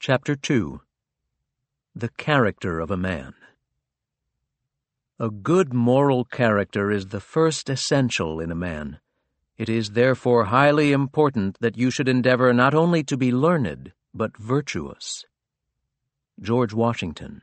Chapter 2. The Character of a Man. A good moral character is the first essential in a man. It is therefore highly important that you should endeavor not only to be learned, but virtuous. George Washington.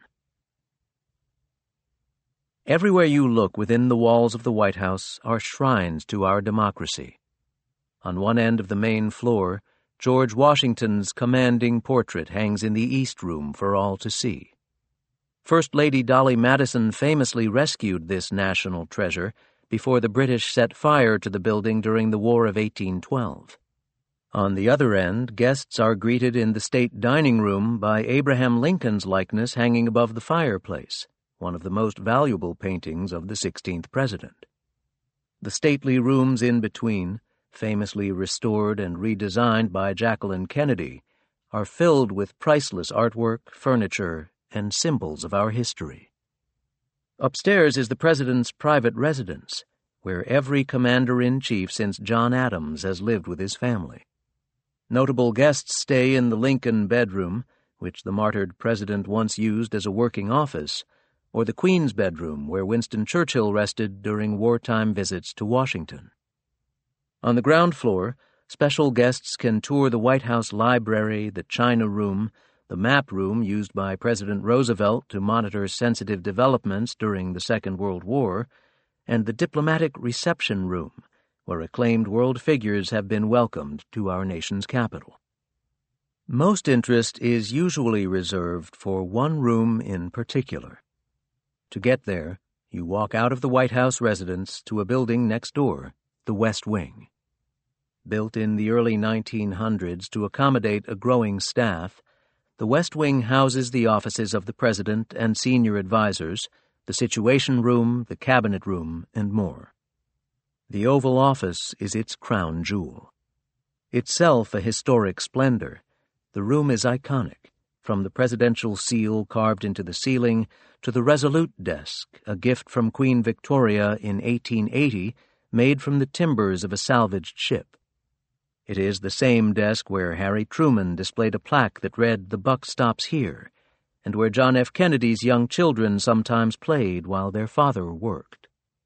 Everywhere you look within the walls of the White House are shrines to our democracy. On one end of the main floor, George Washington's commanding portrait hangs in the East Room for all to see. First Lady Dolly Madison famously rescued this national treasure before the British set fire to the building during the War of 1812. On the other end, guests are greeted in the state dining room by Abraham Lincoln's likeness hanging above the fireplace, one of the most valuable paintings of the 16th president. The stately rooms in between, famously restored and redesigned by Jacqueline Kennedy, are filled with priceless artwork, furniture, and symbols of our history. Upstairs is the President's private residence, where every commander-in-chief since John Adams has lived with his family. Notable guests stay in the Lincoln bedroom, which the martyred President once used as a working office, or the Queen's bedroom, where Winston Churchill rested during wartime visits to Washington. On the ground floor, special guests can tour the White House library, the China Room, the map room used by President Roosevelt to monitor sensitive developments during the Second World War, and the diplomatic reception room, where acclaimed world figures have been welcomed to our nation's capital. Most interest is usually reserved for one room in particular. To get there, you walk out of the White House residence to a building next door, the West Wing. Built in the early 1900s to accommodate a growing staff, the West Wing houses the offices of the President and senior advisors, the Situation Room, the Cabinet Room, and more. The Oval Office is its crown jewel. Itself a historic splendor, the room is iconic, from the presidential seal carved into the ceiling to the Resolute desk, a gift from Queen Victoria in 1880, made from the timbers of a salvaged ship. It is the same desk where Harry Truman displayed a plaque that read, "The buck stops here," and where John F. Kennedy's young children sometimes played while their father worked.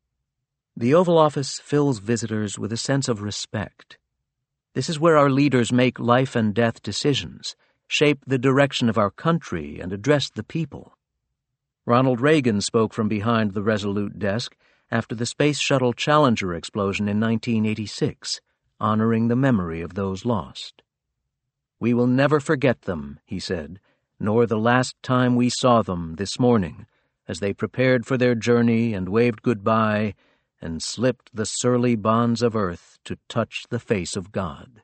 The Oval Office fills visitors with a sense of respect. This is where our leaders make life and death decisions, shape the direction of our country, and address the people. Ronald Reagan spoke from behind the Resolute desk after the Space Shuttle Challenger explosion in 1986, honoring the memory of those lost. "We will never forget them," he said, "nor the last time we saw them this morning, as they prepared for their journey and waved goodbye and slipped the surly bonds of earth to touch the face of God."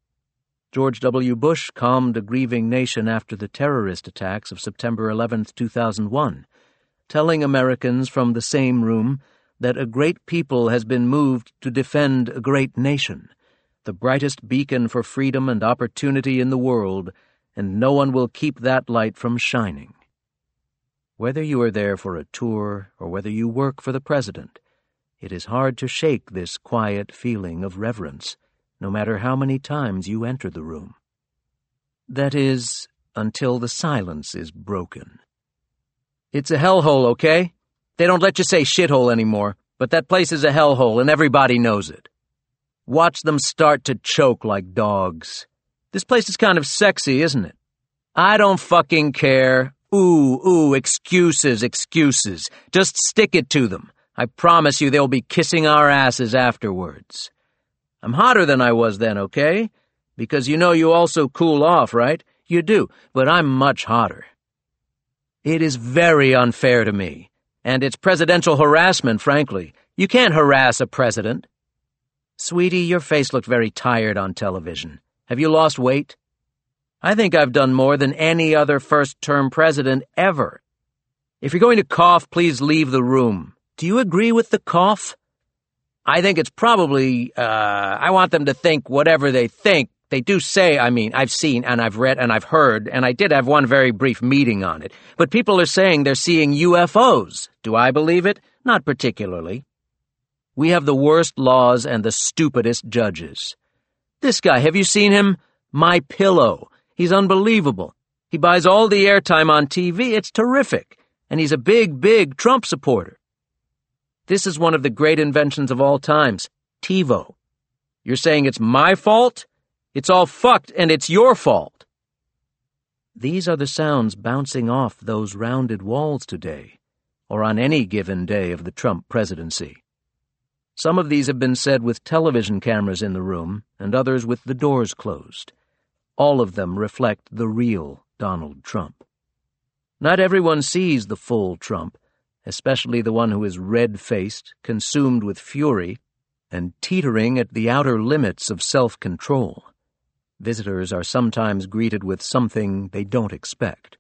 George W. Bush calmed a grieving nation after the terrorist attacks of September 11, 2001, telling Americans from the same room that a great people has been moved to defend a great nation, the brightest beacon for freedom and opportunity in the world, and no one will keep that light from shining. Whether you are there for a tour or whether you work for the President, it is hard to shake this quiet feeling of reverence, no matter how many times you enter the room. That is, until the silence is broken. "It's a hellhole, okay? They don't let you say shithole anymore, but that place is a hellhole and everybody knows it. Watch them start to choke like dogs. This place is kind of sexy, isn't it? I don't fucking care. Ooh, excuses. Just stick it to them. I promise you they'll be kissing our asses afterwards. I'm hotter than I was then, okay? Because you know you also cool off, right? You do, but I'm much hotter. It is very unfair to me, and it's presidential harassment, frankly. You can't harass a president. Sweetie, your face looked very tired on television. Have you lost weight? I think I've done more than any other first-term president ever. If you're going to cough, please leave the room. Do you agree with the cough? I think it's probably, I want them to think whatever they think. They do say, I've seen and I've read and I've heard, and I did have one very brief meeting on it. But people are saying they're seeing UFOs. Do I believe it? Not particularly. We have the worst laws and the stupidest judges. This guy, have you seen him? My Pillow. He's unbelievable. He buys all the airtime on TV. It's terrific. And he's a big, big Trump supporter. This is one of the great inventions of all times, TiVo. You're saying it's my fault? It's all fucked, and it's your fault. These are the sounds bouncing off those rounded walls today, or on any given day of the Trump presidency. Some of these have been said with television cameras in the room, and others with the doors closed. All of them reflect the real Donald Trump. Not everyone sees the full Trump, especially the one who is red-faced, consumed with fury, and teetering at the outer limits of self-control. Visitors are sometimes greeted with something they don't expect.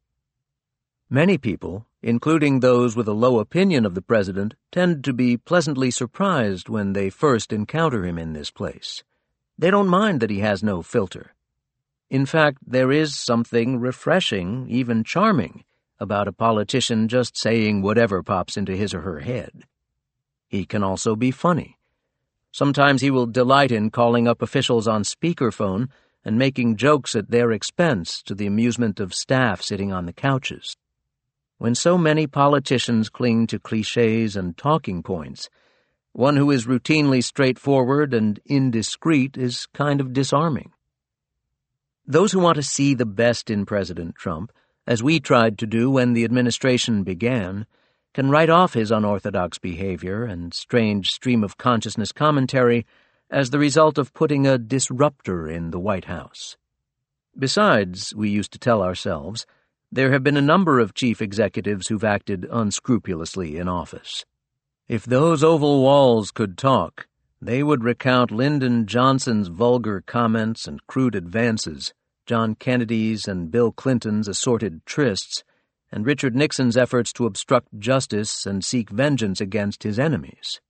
Many people, including those with a low opinion of the president, tend to be pleasantly surprised when they first encounter him in this place. They don't mind that he has no filter. In fact, there is something refreshing, even charming, about a politician just saying whatever pops into his or her head. He can also be funny. Sometimes he will delight in calling up officials on speakerphone and making jokes at their expense to the amusement of staff sitting on the couches. When so many politicians cling to cliches and talking points, one who is routinely straightforward and indiscreet is kind of disarming. Those who want to see the best in President Trump, as we tried to do when the administration began, can write off his unorthodox behavior and strange stream-of-consciousness commentary as the result of putting a disruptor in the White House. Besides, we used to tell ourselves, there have been a number of chief executives who've acted unscrupulously in office. If those Oval Walls could talk, they would recount Lyndon Johnson's vulgar comments and crude advances, John Kennedy's and Bill Clinton's assorted trysts, and Richard Nixon's efforts to obstruct justice and seek vengeance against his enemies.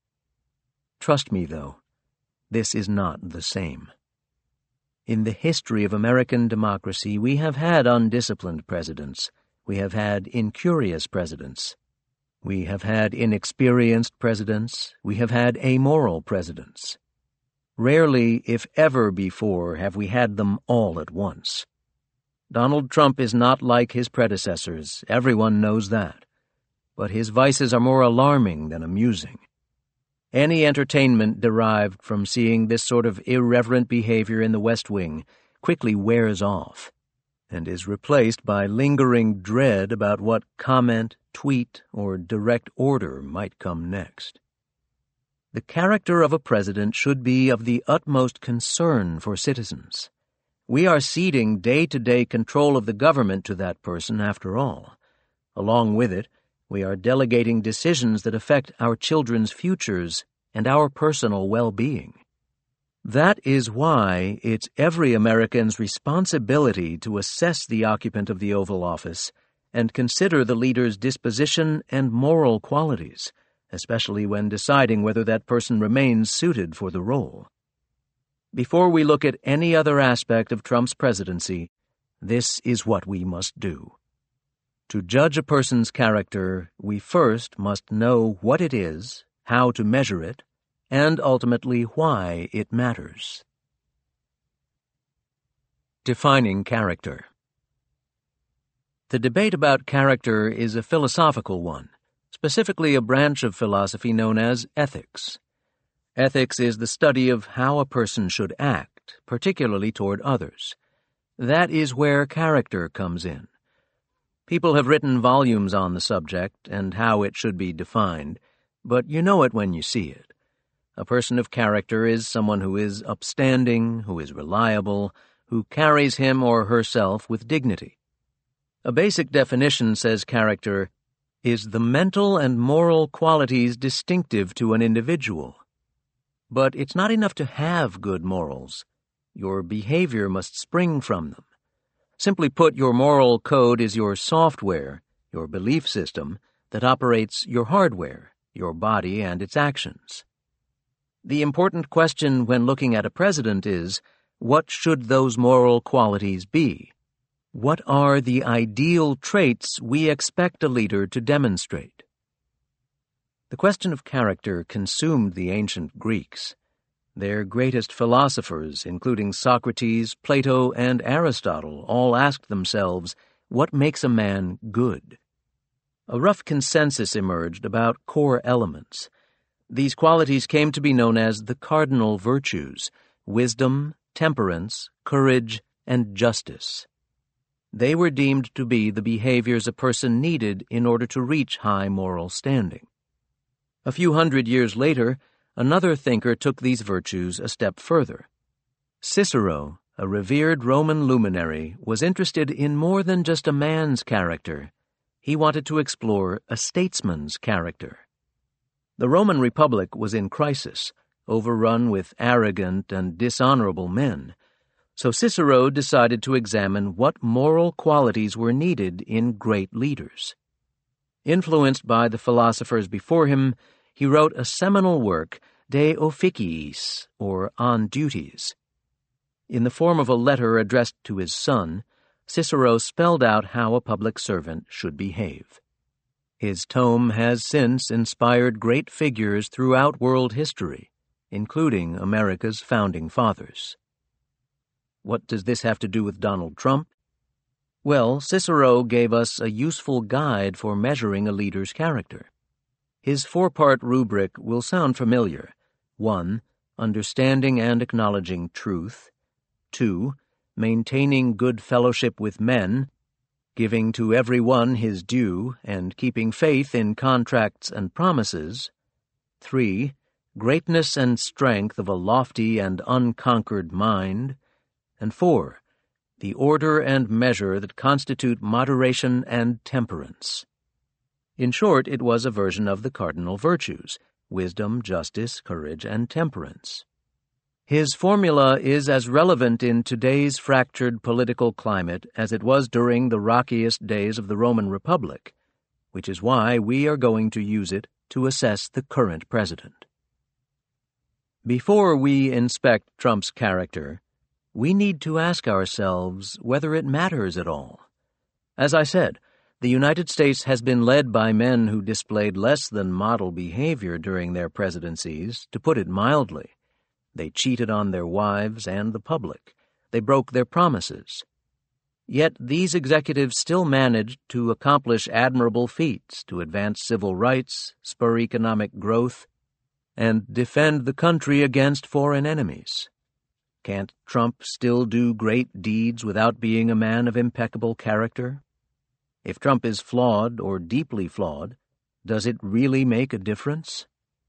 Trust me, though, this is not the same. In the history of American democracy, we have had undisciplined presidents. We have had incurious presidents. We have had inexperienced presidents. We have had amoral presidents. Rarely, if ever before, have we had them all at once. Donald Trump is not like his predecessors. Everyone knows that. But his vices are more alarming than amusing. Any entertainment derived from seeing this sort of irreverent behavior in the West Wing quickly wears off and is replaced by lingering dread about what comment, tweet, or direct order might come next. The character of a president should be of the utmost concern for citizens. We are ceding day-to-day control of the government to that person, after all. Along with it, we are delegating decisions that affect our children's futures and our personal well-being. That is why it's every American's responsibility to assess the occupant of the Oval Office and consider the leader's disposition and moral qualities, especially when deciding whether that person remains suited for the role. Before we look at any other aspect of Trump's presidency, this is what we must do. To judge a person's character, we first must know what it is, how to measure it, and ultimately why it matters. Defining character. The debate about character is a philosophical one, specifically a branch of philosophy known as ethics. Ethics is the study of how a person should act, particularly toward others. That is where character comes in. People have written volumes on the subject and how it should be defined, but you know it when you see it. A person of character is someone who is upstanding, who is reliable, who carries him or herself with dignity. A basic definition says character is the mental and moral qualities distinctive to an individual. But it's not enough to have good morals. Your behavior must spring from them. Simply put, your moral code is your software, your belief system, that operates your hardware, your body and its actions. The important question when looking at a president is, what should those moral qualities be? What are the ideal traits we expect a leader to demonstrate? The question of character consumed the ancient Greeks. Their greatest philosophers, including Socrates, Plato, and Aristotle, all asked themselves, what makes a man good. A rough consensus emerged about core elements. These qualities came to be known as the cardinal virtues: wisdom, temperance, courage, and justice. They were deemed to be the behaviors a person needed in order to reach high moral standing. A few hundred years later, another thinker took these virtues a step further. Cicero, a revered Roman luminary, was interested in more than just a man's character. He wanted to explore a statesman's character. The Roman Republic was in crisis, overrun with arrogant and dishonorable men. So Cicero decided to examine what moral qualities were needed in great leaders. Influenced by the philosophers before him, he wrote a seminal work, De Officiis, or On Duties. In the form of a letter addressed to his son, Cicero spelled out how a public servant should behave. His tome has since inspired great figures throughout world history, including America's founding fathers. What does this have to do with Donald Trump? Well, Cicero gave us a useful guide for measuring a leader's character. His four-part rubric will sound familiar. 1. Understanding and acknowledging truth. 2. Maintaining good fellowship with men, giving to every one his due, and keeping faith in contracts and promises. 3. Greatness and strength of a lofty and unconquered mind. And 4. The order and measure that constitute moderation and temperance. In short, it was a version of the cardinal virtues: wisdom, justice, courage, and temperance. His formula is as relevant in today's fractured political climate as it was during the rockiest days of the Roman Republic, which is why we are going to use it to assess the current president. Before we inspect Trump's character, we need to ask ourselves whether it matters at all. As I said, the United States has been led by men who displayed less than model behavior during their presidencies, to put it mildly. They cheated on their wives and the public. They broke their promises. Yet these executives still managed to accomplish admirable feats to advance civil rights, spur economic growth, and defend the country against foreign enemies. Can't Trump still do great deeds without being a man of impeccable character? If Trump is flawed or deeply flawed, does it really make a difference?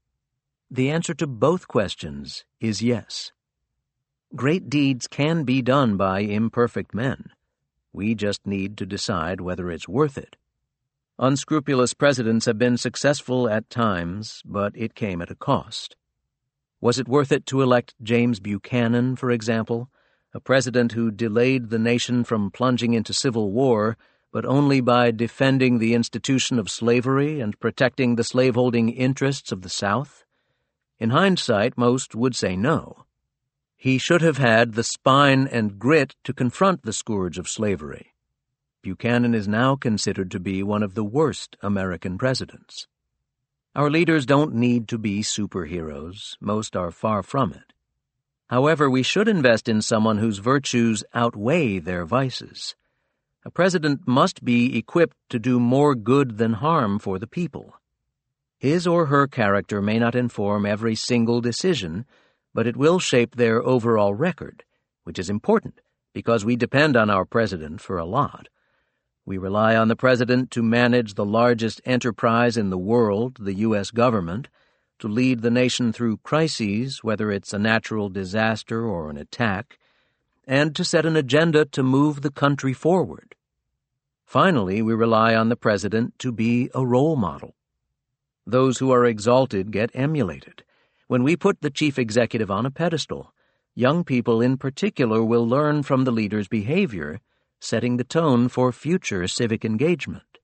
The answer to both questions is yes. Great deeds can be done by imperfect men. We just need to decide whether it's worth it. Unscrupulous presidents have been successful at times, but it came at a cost. Was it worth it to elect James Buchanan, for example, a president who delayed the nation from plunging into civil war, but only by defending the institution of slavery and protecting the slaveholding interests of the South? In hindsight, most would say no. He should have had the spine and grit to confront the scourge of slavery. Buchanan is now considered to be one of the worst American presidents. Our leaders don't need to be superheroes. Most are far from it. However, we should invest in someone whose virtues outweigh their vices. A president must be equipped to do more good than harm for the people. His or her character may not inform every single decision, but it will shape their overall record, which is important because we depend on our president for a lot. We rely on the president to manage the largest enterprise in the world, the U.S. government, to lead the nation through crises, whether it's a natural disaster or an attack, and to set an agenda to move the country forward. Finally, we rely on the president to be a role model. Those who are exalted get emulated. When we put the chief executive on a pedestal, young people in particular will learn from the leader's behavior, setting the tone for future civic engagement.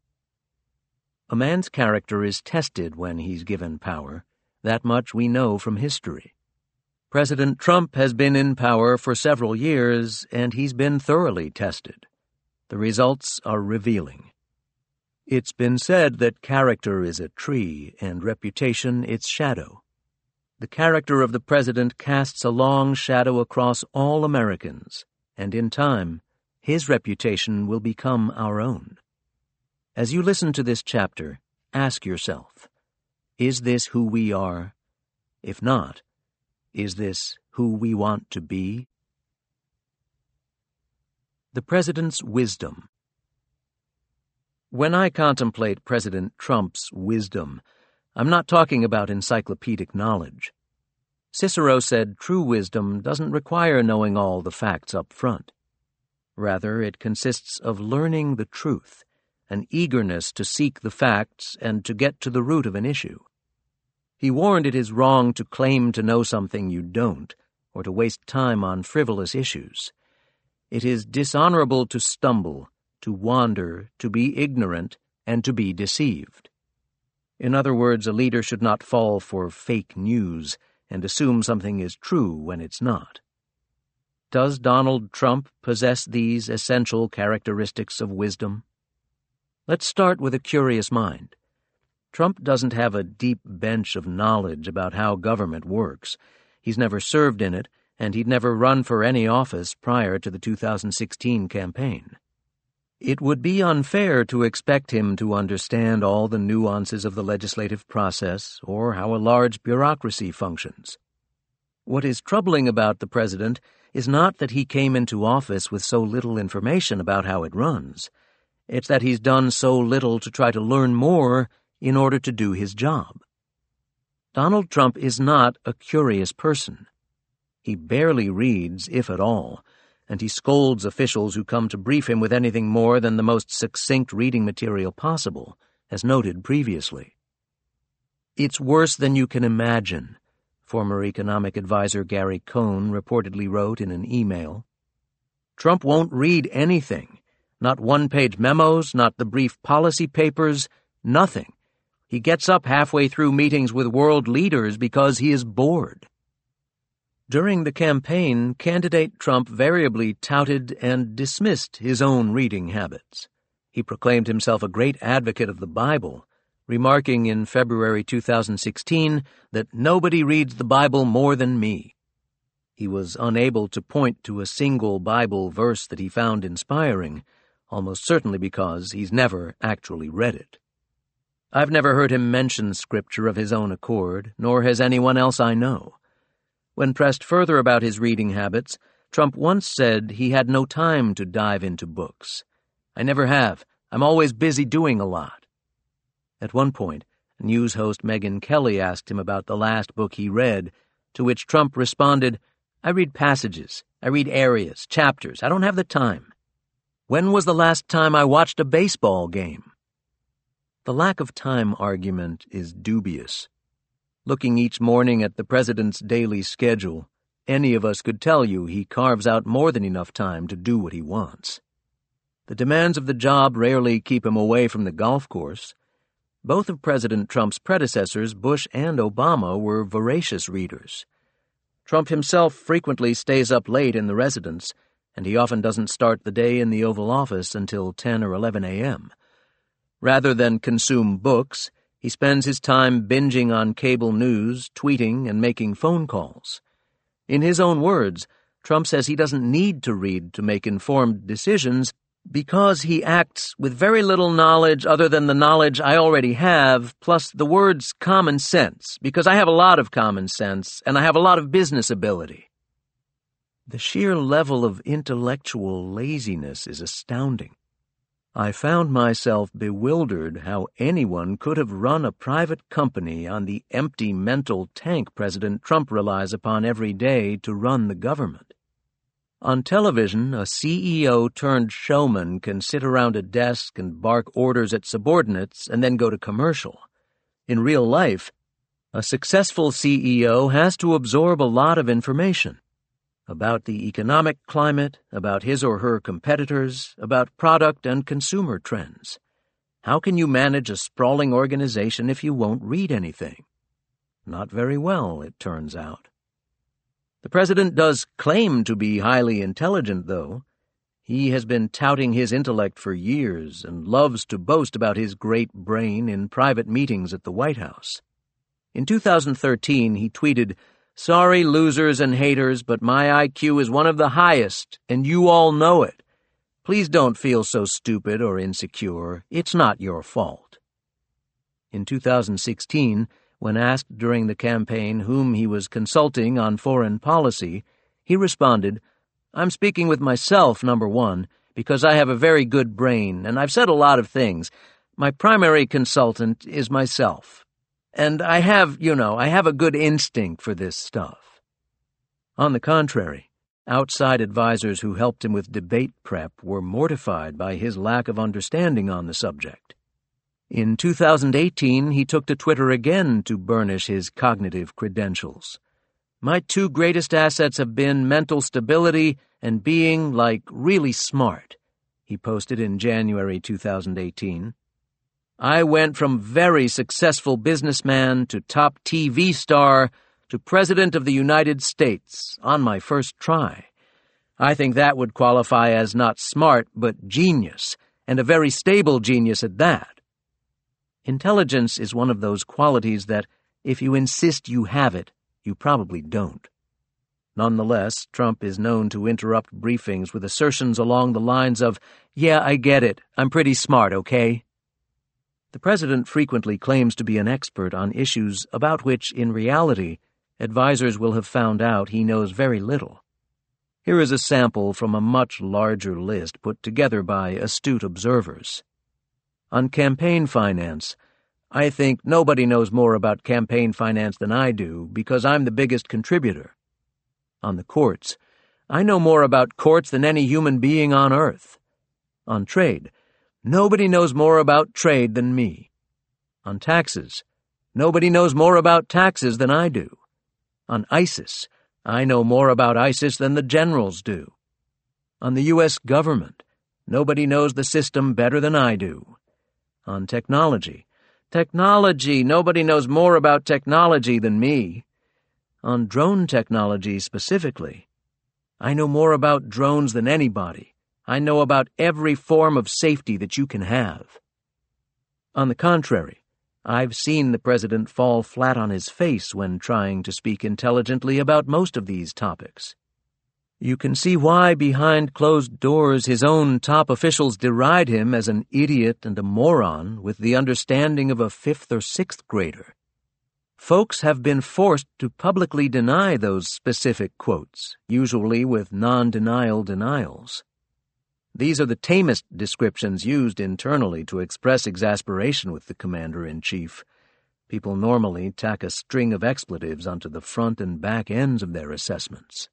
A man's character is tested when he's given power. That much we know from history. President Trump has been in power for several years, and he's been thoroughly tested. The results are revealing. It's been said that character is a tree and reputation its shadow. The character of the president casts a long shadow across all Americans, and in time, his reputation will become our own. As you listen to this chapter, ask yourself, is this who we are? If not, is this who we want to be? The President's Wisdom. When I contemplate President Trump's wisdom, I'm not talking about encyclopedic knowledge. Cicero said true wisdom doesn't require knowing all the facts up front. Rather, it consists of learning the truth, an eagerness to seek the facts and to get to the root of an issue. He warned it is wrong to claim to know something you don't, or to waste time on frivolous issues. It is dishonorable to stumble, to wander, to be ignorant, and to be deceived. In other words, a leader should not fall for fake news and assume something is true when it's not. Does Donald Trump possess these essential characteristics of wisdom? Let's start with a curious mind. Trump doesn't have a deep bench of knowledge about how government works. He's never served in it, and he'd never run for any office prior to the 2016 campaign. It would be unfair to expect him to understand all the nuances of the legislative process or how a large bureaucracy functions. What is troubling about the president is not that he came into office with so little information about how it runs. It's that he's done so little to try to learn more in order to do his job. Donald Trump is not a curious person. He barely reads, if at all, and he scolds officials who come to brief him with anything more than the most succinct reading material possible, as noted previously. It's worse than you can imagine, former economic advisor Gary Cohn reportedly wrote in an email. Trump won't read anything, not one-page memos, not the brief policy papers, nothing. He gets up halfway through meetings with world leaders because he is bored. During the campaign, candidate Trump variably touted and dismissed his own reading habits. He proclaimed himself a great advocate of the Bible, remarking in February 2016 that nobody reads the Bible more than me. He was unable to point to a single Bible verse that he found inspiring, almost certainly because he's never actually read it. I've never heard him mention Scripture of his own accord, nor has anyone else I know. When pressed further about his reading habits, Trump once said he had no time to dive into books. I never have. I'm always busy doing a lot. At one point, news host Megyn Kelly asked him about the last book he read, to which Trump responded, I read passages, I read areas, chapters. I don't have the time. When was the last time I watched a baseball game? The lack of time argument is dubious. Looking each morning at the president's daily schedule, any of us could tell you he carves out more than enough time to do what he wants. The demands of the job rarely keep him away from the golf course. Both of President Trump's predecessors, Bush and Obama, were voracious readers. Trump himself frequently stays up late in the residence, and he often doesn't start the day in the Oval Office until 10 or 11 a.m. Rather than consume books, he spends his time binging on cable news, tweeting, and making phone calls. In his own words, Trump says he doesn't need to read to make informed decisions because he acts with very little knowledge other than the knowledge I already have, plus the words common sense, because I have a lot of common sense and I have a lot of business ability. The sheer level of intellectual laziness is astounding. I found myself bewildered how anyone could have run a private company on the empty mental tank President Trump relies upon every day to run the government. On television, a CEO-turned-showman can sit around a desk and bark orders at subordinates and then go to commercial. In real life, a successful CEO has to absorb a lot of information about the economic climate, about his or her competitors, about product and consumer trends. How can you manage a sprawling organization if you won't read anything? Not very well, it turns out. The president does claim to be highly intelligent, though. He has been touting his intellect for years and loves to boast about his great brain in private meetings at the White House. In 2013, he tweeted, "Sorry, losers and haters, but my IQ is one of the highest, and you all know it. Please don't feel so stupid or insecure. It's not your fault." In 2016, when asked during the campaign whom he was consulting on foreign policy, he responded, "I'm speaking with myself, number one, because I have a very good brain, and I've said a lot of things. My primary consultant is myself. And I have a good instinct for this stuff." On the contrary, outside advisers who helped him with debate prep were mortified by his lack of understanding on the subject. In 2018, he took to Twitter again to burnish his cognitive credentials. "My two greatest assets have been mental stability and being, really smart," he posted in January 2018. "I went from very successful businessman to top TV star to President of the United States on my first try. I think that would qualify as not smart, but genius, and a very stable genius at that." Intelligence is one of those qualities that, if you insist you have it, you probably don't. Nonetheless, Trump is known to interrupt briefings with assertions along the lines of, "Yeah, I get it. I'm pretty smart, okay?" The president frequently claims to be an expert on issues about which, in reality, advisers will have found out he knows very little. Here is a sample from a much larger list put together by astute observers. On campaign finance, "I think nobody knows more about campaign finance than I do because I'm the biggest contributor." On the courts, "I know more about courts than any human being on earth." On trade, "Nobody knows more about trade than me." On taxes, "Nobody knows more about taxes than I do." On ISIS, "I know more about ISIS than the generals do." On the U.S. government, "Nobody knows the system better than I do." On technology, "Nobody knows more about technology than me." On drone technology specifically, "I know more about drones than anybody. I know about every form of safety that you can have." On the contrary, I've seen the president fall flat on his face when trying to speak intelligently about most of these topics. You can see why behind closed doors his own top officials deride him as an idiot and a moron with the understanding of a 5th or 6th grader. Folks have been forced to publicly deny those specific quotes, usually with non-denial denials. These are the tamest descriptions used internally to express exasperation with the commander-in-chief. People normally tack a string of expletives onto the front and back ends of their assessments.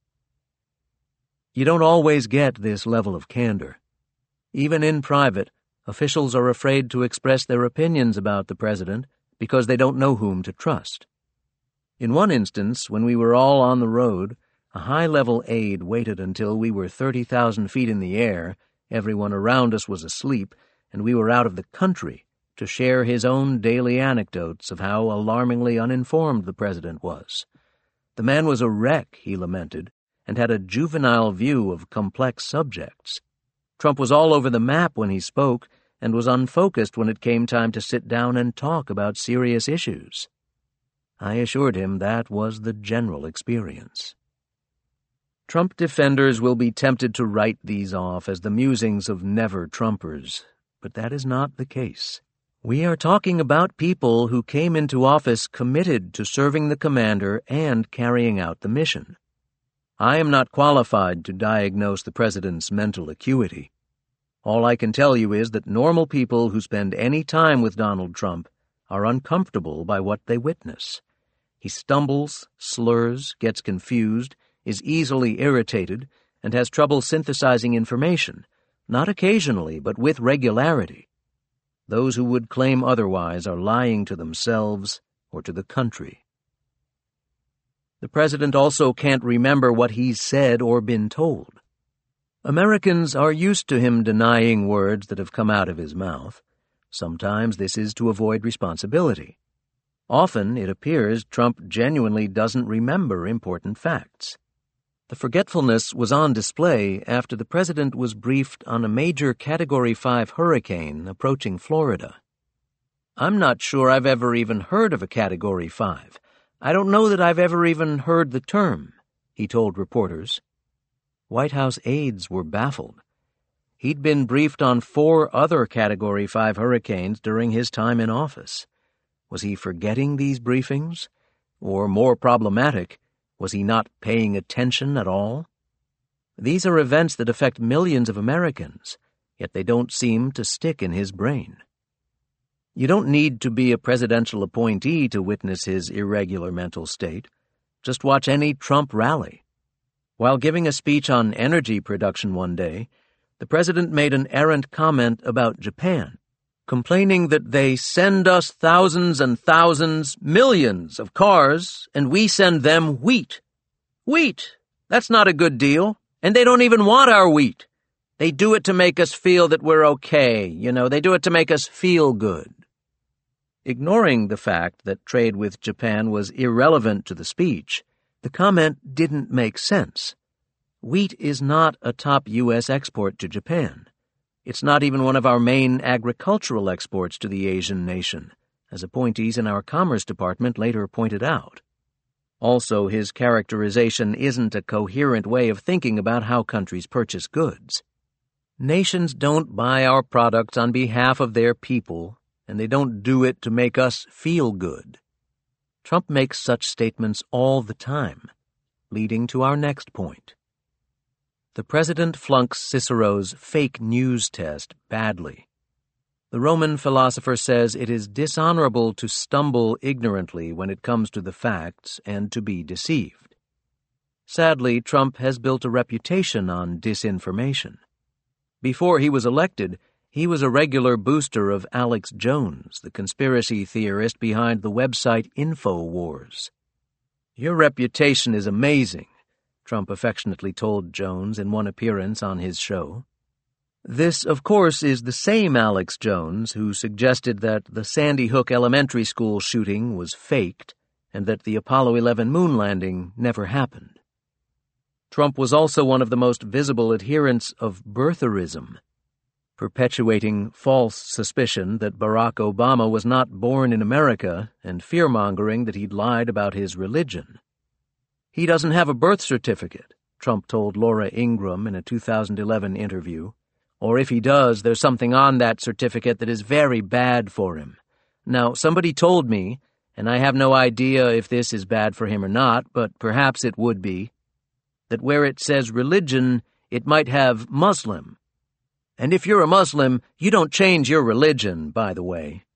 You don't always get this level of candor. Even in private, officials are afraid to express their opinions about the president because they don't know whom to trust. In one instance, when we were all on the road, a high-level aide waited until we were 30,000 feet in the air, everyone around us was asleep, and we were out of the country, to share his own daily anecdotes of how alarmingly uninformed the president was. The man was a wreck, he lamented, and had a juvenile view of complex subjects. Trump was all over the map when he spoke, and was unfocused when it came time to sit down and talk about serious issues. I assured him that was the general experience. Trump defenders will be tempted to write these off as the musings of never-Trumpers, but that is not the case. We are talking about people who came into office committed to serving the commander and carrying out the mission. I am not qualified to diagnose the president's mental acuity. All I can tell you is that normal people who spend any time with Donald Trump are uncomfortable by what they witness. He stumbles, slurs, gets confused, is easily irritated, and has trouble synthesizing information, not occasionally, but with regularity. Those who would claim otherwise are lying to themselves or to the country. The president also can't remember what he's said or been told. Americans are used to him denying words that have come out of his mouth. Sometimes this is to avoid responsibility. Often, it appears, Trump genuinely doesn't remember important facts. The forgetfulness was on display after the president was briefed on a major Category 5 hurricane approaching Florida. "I'm not sure I've ever even heard of a Category 5. I don't know that I've ever even heard the term," he told reporters. White House aides were baffled. He'd been briefed on 4 other Category 5 hurricanes during his time in office. Was he forgetting these briefings? Or, more problematic, was he not paying attention at all? These are events that affect millions of Americans, yet they don't seem to stick in his brain. You don't need to be a presidential appointee to witness his irregular mental state. Just watch any Trump rally. While giving a speech on energy production one day, the president made an errant comment about Japan, complaining that they send us thousands and thousands, millions of cars, and we send them wheat. Wheat! That's not a good deal, and they don't even want our wheat. They do it to make us feel that we're okay, they do it to make us feel good. Ignoring the fact that trade with Japan was irrelevant to the speech, the comment didn't make sense. Wheat is not a top U.S. export to Japan. It's not even one of our main agricultural exports to the Asian nation, as appointees in our Commerce Department later pointed out. Also, his characterization isn't a coherent way of thinking about how countries purchase goods. Nations don't buy our products on behalf of their people, and they don't do it to make us feel good. Trump makes such statements all the time, leading to our next point. The president flunks Cicero's fake news test badly. The Roman philosopher says it is dishonorable to stumble ignorantly when it comes to the facts and to be deceived. Sadly, Trump has built a reputation on disinformation. Before he was elected, he was a regular booster of Alex Jones, the conspiracy theorist behind the website InfoWars. "Your reputation is amazing," Trump affectionately told Jones in one appearance on his show. This, of course, is the same Alex Jones who suggested that the Sandy Hook Elementary School shooting was faked and that the Apollo 11 moon landing never happened. Trump was also one of the most visible adherents of birtherism, perpetuating false suspicion that Barack Obama was not born in America and fear-mongering that he'd lied about his religion. "He doesn't have a birth certificate," Trump told Laura Ingraham in a 2011 interview. "Or if he does, there's something on that certificate that is very bad for him. Now, somebody told me, and I have no idea if this is bad for him or not, but perhaps it would be, that where it says religion, it might have Muslim. And if you're a Muslim, you don't change your religion, by the way."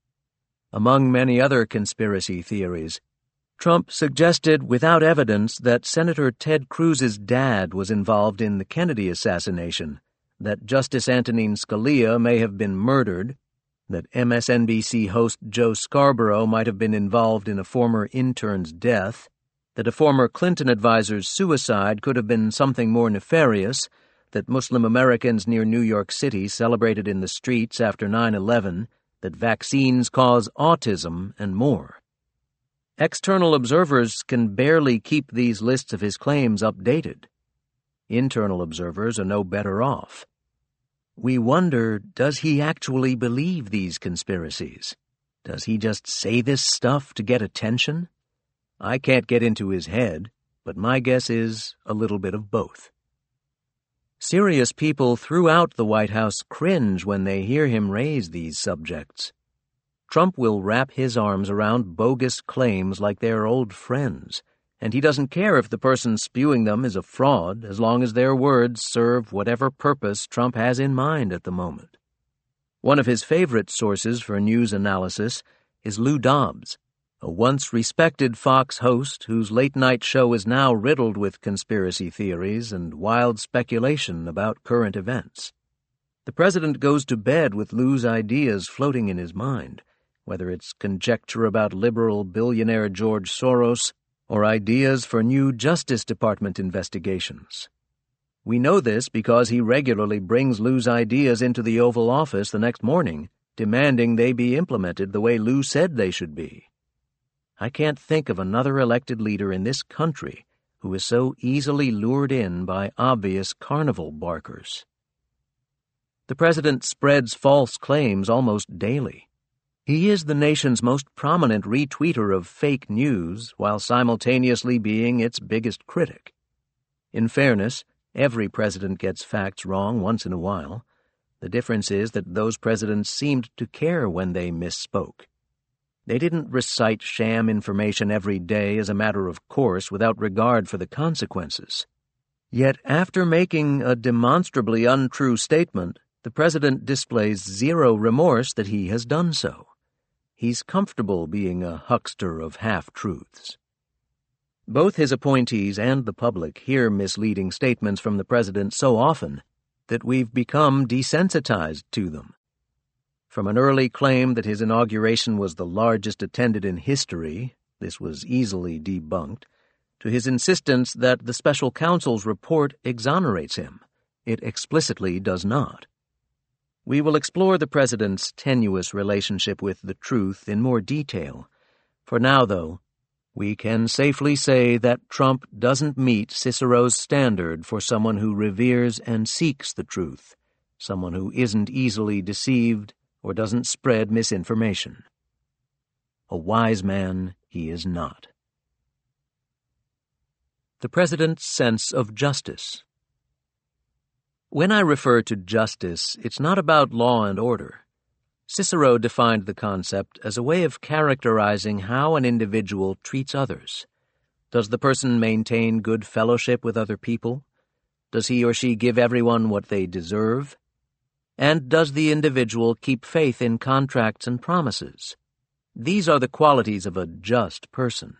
Among many other conspiracy theories, Trump suggested without evidence that Senator Ted Cruz's dad was involved in the Kennedy assassination, that Justice Antonin Scalia may have been murdered, that MSNBC host Joe Scarborough might have been involved in a former intern's death, that a former Clinton advisor's suicide could have been something more nefarious, that Muslim Americans near New York City celebrated in the streets after 9/11, that vaccines cause autism, and more. External observers can barely keep these lists of his claims updated. Internal observers are no better off. We wonder, does he actually believe these conspiracies? Does he just say this stuff to get attention? I can't get into his head, but my guess is a little bit of both. Serious people throughout the White House cringe when they hear him raise these subjects. Trump will wrap his arms around bogus claims like they're old friends, and he doesn't care if the person spewing them is a fraud as long as their words serve whatever purpose Trump has in mind at the moment. One of his favorite sources for news analysis is Lou Dobbs, a once respected Fox host whose late-night show is now riddled with conspiracy theories and wild speculation about current events. The president goes to bed with Lou's ideas floating in his mind, whether it's conjecture about liberal billionaire George Soros or ideas for new Justice Department investigations. We know this because he regularly brings Lou's ideas into the Oval Office the next morning, demanding they be implemented the way Lou said they should be. I can't think of another elected leader in this country who is so easily lured in by obvious carnival barkers. The president spreads false claims almost daily. He is the nation's most prominent retweeter of fake news while simultaneously being its biggest critic. In fairness, Every president gets facts wrong once in a while. The difference is that those presidents seemed to care when they misspoke. They didn't recite sham information every day as a matter of course without regard for the consequences. Yet after making a demonstrably untrue statement, the president displays zero remorse that he has done so. He's comfortable being a huckster of half-truths. Both his appointees and the public hear misleading statements from the president so often that we've become desensitized to them. From an early claim that his inauguration was the largest attended in history, this was easily debunked, to his insistence that the special counsel's report exonerates him. It explicitly does not. We will explore the president's tenuous relationship with the truth in more detail. For now, though, we can safely say that Trump doesn't meet Cicero's standard for someone who reveres and seeks the truth, someone who isn't easily deceived or doesn't spread misinformation. A wise man he is not. The president's sense of justice. When I refer to justice, it's not about law and order. Cicero defined the concept as a way of characterizing how an individual treats others. Does the person maintain good fellowship with other people? Does he or she give everyone what they deserve? And does the individual keep faith in contracts and promises? These are the qualities of a just person.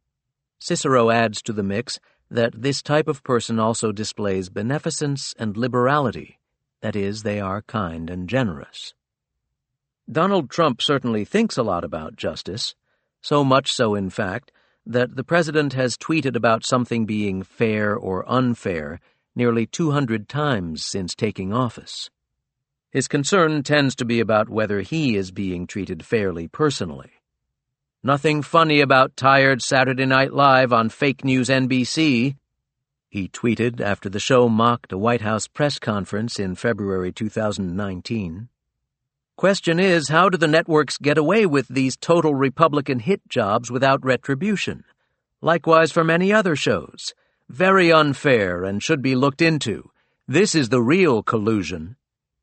Cicero adds to the mix that this type of person also displays beneficence and liberality, that is, they are kind and generous. Donald Trump certainly thinks a lot about justice, so much so, in fact, that the president has tweeted about something being fair or unfair nearly 200 times since taking office. His concern tends to be about whether he is being treated fairly personally. "Nothing funny about tired Saturday Night Live on fake news NBC," he tweeted after the show mocked a White House press conference in February 2019. "Question is, how do the networks get away with these total Republican hit jobs without retribution? Likewise for many other shows. Very unfair and should be looked into. This is the real collusion."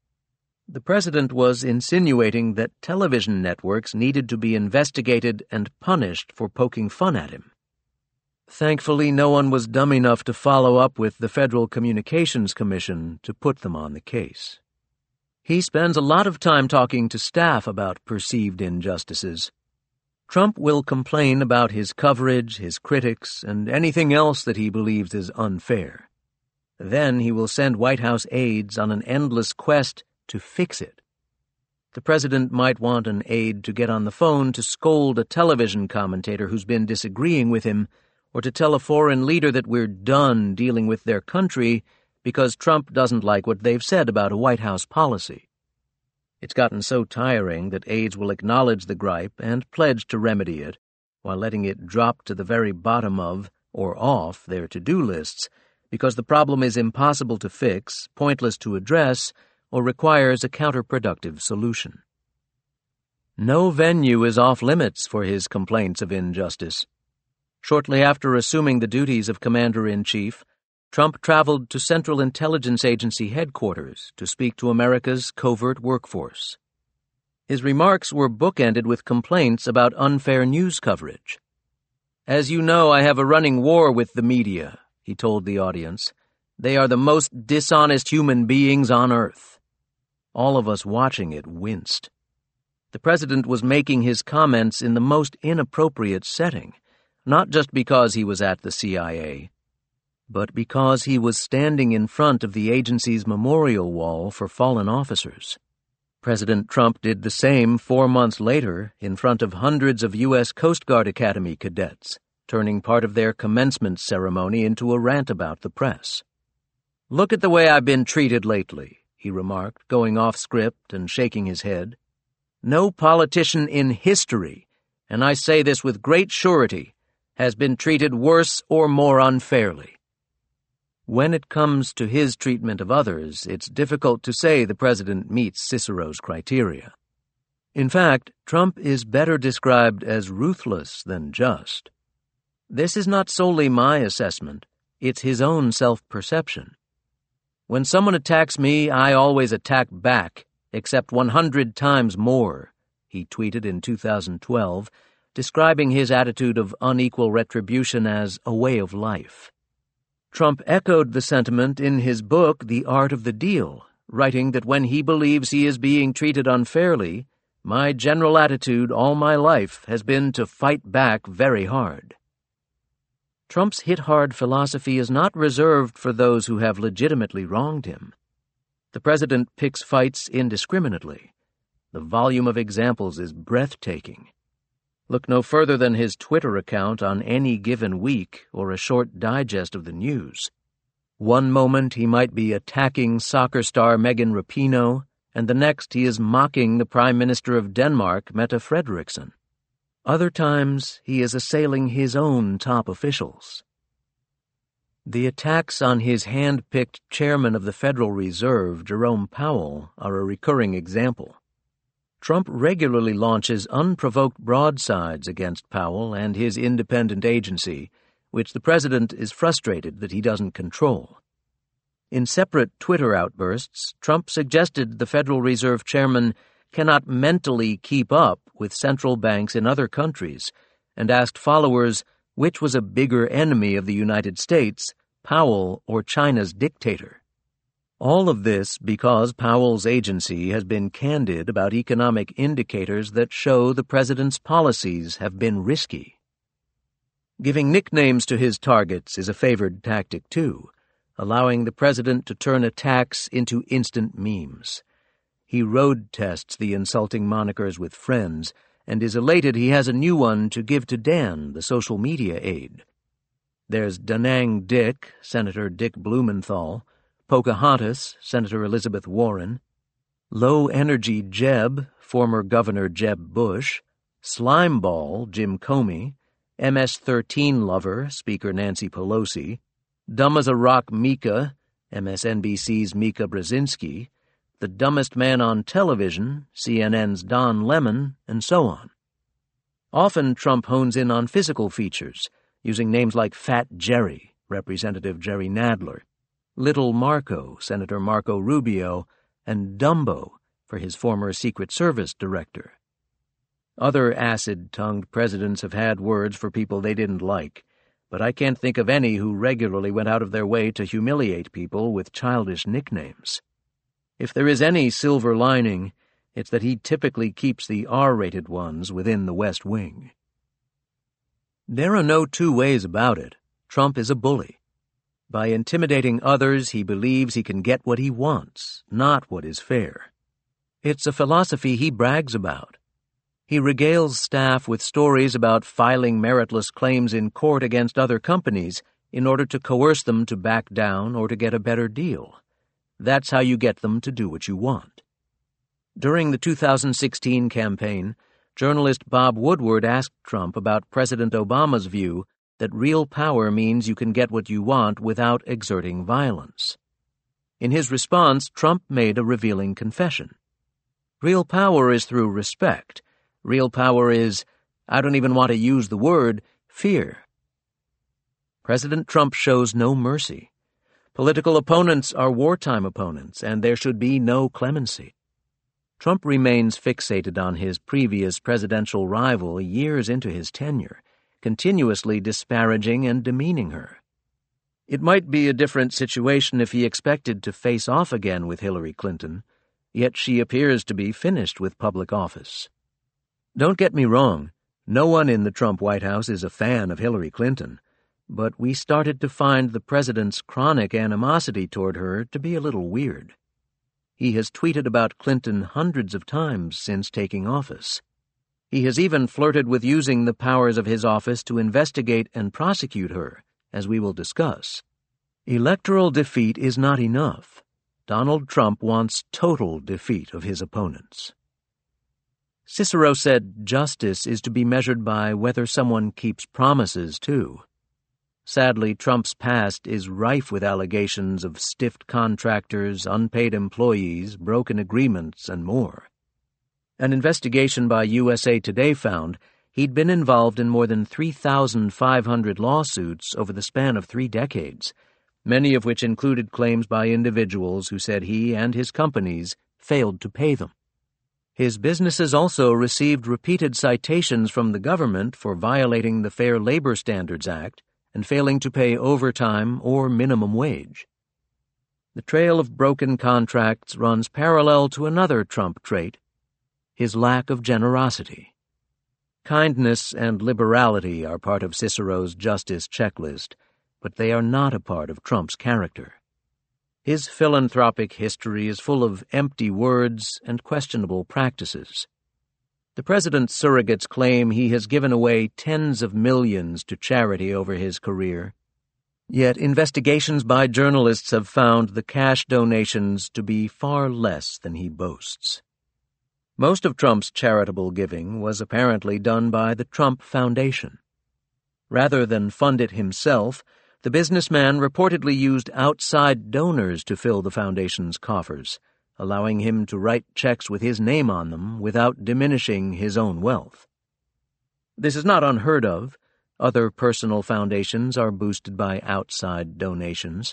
The president was insinuating that television networks needed to be investigated and punished for poking fun at him. Thankfully, no one was dumb enough to follow up with the Federal Communications Commission to put them on the case. He spends a lot of time talking to staff about perceived injustices. Trump will complain about his coverage, his critics, and anything else that he believes is unfair. Then he will send White House aides on an endless quest to fix it. The president might want an aide to get on the phone to scold a television commentator who's been disagreeing with him, or to tell a foreign leader that we're done dealing with their country because Trump doesn't like what they've said about a White House policy. It's gotten so tiring that aides will acknowledge the gripe and pledge to remedy it, while letting it drop to the very bottom of, or off, their to-do lists, because the problem is impossible to fix, pointless to address, or requires a counterproductive solution. No venue is off-limits for his complaints of injustice. Shortly after assuming the duties of Commander-in-Chief, Trump traveled to Central Intelligence Agency headquarters to speak to America's covert workforce. His remarks were bookended with complaints about unfair news coverage. "As you know, I have a running war with the media," he told the audience. "They are the most dishonest human beings on earth." All of us watching it winced. The president was making his comments in the most inappropriate setting, not just because he was at the CIA, but because he was standing in front of the agency's memorial wall for fallen officers. President Trump did the same 4 months later in front of hundreds of U.S. Coast Guard Academy cadets, turning part of their commencement ceremony into a rant about the press. "Look at the way I've been treated lately," he remarked, going off script and shaking his head. "No politician in history, and I say this with great surety, has been treated worse or more unfairly." When it comes to his treatment of others, it's difficult to say the president meets Cicero's criteria. In fact, Trump is better described as ruthless than just. This is not solely my assessment, it's his own self-perception. When someone attacks me, I always attack back, except 100 times more, he tweeted in 2012, describing his attitude of unequal retribution as a way of life. Trump echoed the sentiment in his book, The Art of the Deal, writing that when he believes he is being treated unfairly, my general attitude all my life has been to fight back very hard. Trump's hit-hard philosophy is not reserved for those who have legitimately wronged him. The president picks fights indiscriminately. The volume of examples is breathtaking. Look no further than his Twitter account on any given week or a short digest of the news. One moment he might be attacking soccer star Megan Rapinoe, and the next he is mocking the Prime Minister of Denmark, Mette Frederiksen. Other times he is assailing his own top officials. The attacks on his hand-picked chairman of the Federal Reserve, Jerome Powell, are a recurring example. Trump regularly launches unprovoked broadsides against Powell and his independent agency, which the president is frustrated that he doesn't control. In separate Twitter outbursts, Trump suggested the Federal Reserve chairman cannot mentally keep up with central banks in other countries, and asked followers which was a bigger enemy of the United States, Powell or China's dictator. All of this because Powell's agency has been candid about economic indicators that show the president's policies have been risky. Giving nicknames to his targets is a favored tactic, too, allowing the president to turn attacks into instant memes. He road tests the insulting monikers with friends and is elated he has a new one to give to Dan, the social media aide. There's Da Nang Dick, Senator Dick Blumenthal, Pocahontas, Senator Elizabeth Warren, Low Energy Jeb, former Governor Jeb Bush, Slimeball, Jim Comey, MS-13 lover, Speaker Nancy Pelosi, Dumb as a Rock Mika, MSNBC's Mika Brzezinski, the dumbest man on television, CNN's Don Lemon, and so on. Often Trump hones in on physical features, using names like Fat Jerry, Representative Jerry Nadler, Little Marco, Senator Marco Rubio, and Dumbo for his former Secret Service director. Other acid-tongued presidents have had words for people they didn't like, but I can't think of any who regularly went out of their way to humiliate people with childish nicknames. If there is any silver lining, it's that he typically keeps the R-rated ones within the West Wing. There are no two ways about it. Trump is a bully. By intimidating others, he believes he can get what he wants, not what is fair. It's a philosophy he brags about. He regales staff with stories about filing meritless claims in court against other companies in order to coerce them to back down or to get a better deal. That's how you get them to do what you want. During the 2016 campaign, journalist Bob Woodward asked Trump about President Obama's view that real power means you can get what you want without exerting violence. In his response, Trump made a revealing confession. Real power is through respect. Real power is, I don't even want to use the word, fear. President Trump shows no mercy. Political opponents are wartime opponents, and there should be no clemency. Trump remains fixated on his previous presidential rival years into his tenure, continuously disparaging and demeaning her. It might be a different situation if he expected to face off again with Hillary Clinton, yet she appears to be finished with public office. Don't get me wrong, no one in the Trump White House is a fan of Hillary Clinton, but we started to find the president's chronic animosity toward her to be a little weird. He has tweeted about Clinton hundreds of times since taking office. He has even flirted with using the powers of his office to investigate and prosecute her, as we will discuss. Electoral defeat is not enough. Donald Trump wants total defeat of his opponents. Cicero said justice is to be measured by whether someone keeps promises, too. Sadly, Trump's past is rife with allegations of stiffed contractors, unpaid employees, broken agreements, and more. An investigation by USA Today found he'd been involved in more than 3,500 lawsuits over the span of 3 decades, many of which included claims by individuals who said he and his companies failed to pay them. His businesses also received repeated citations from the government for violating the Fair Labor Standards Act and failing to pay overtime or minimum wage. The trail of broken contracts runs parallel to another Trump trait: his lack of generosity. Kindness and liberality are part of Cicero's justice checklist, but they are not a part of Trump's character. His philanthropic history is full of empty words and questionable practices. The president's surrogates claim he has given away tens of millions to charity over his career, yet investigations by journalists have found the cash donations to be far less than he boasts. Most of Trump's charitable giving was apparently done by the Trump Foundation. Rather than fund it himself, the businessman reportedly used outside donors to fill the foundation's coffers, allowing him to write checks with his name on them without diminishing his own wealth. This is not unheard of. Other personal foundations are boosted by outside donations.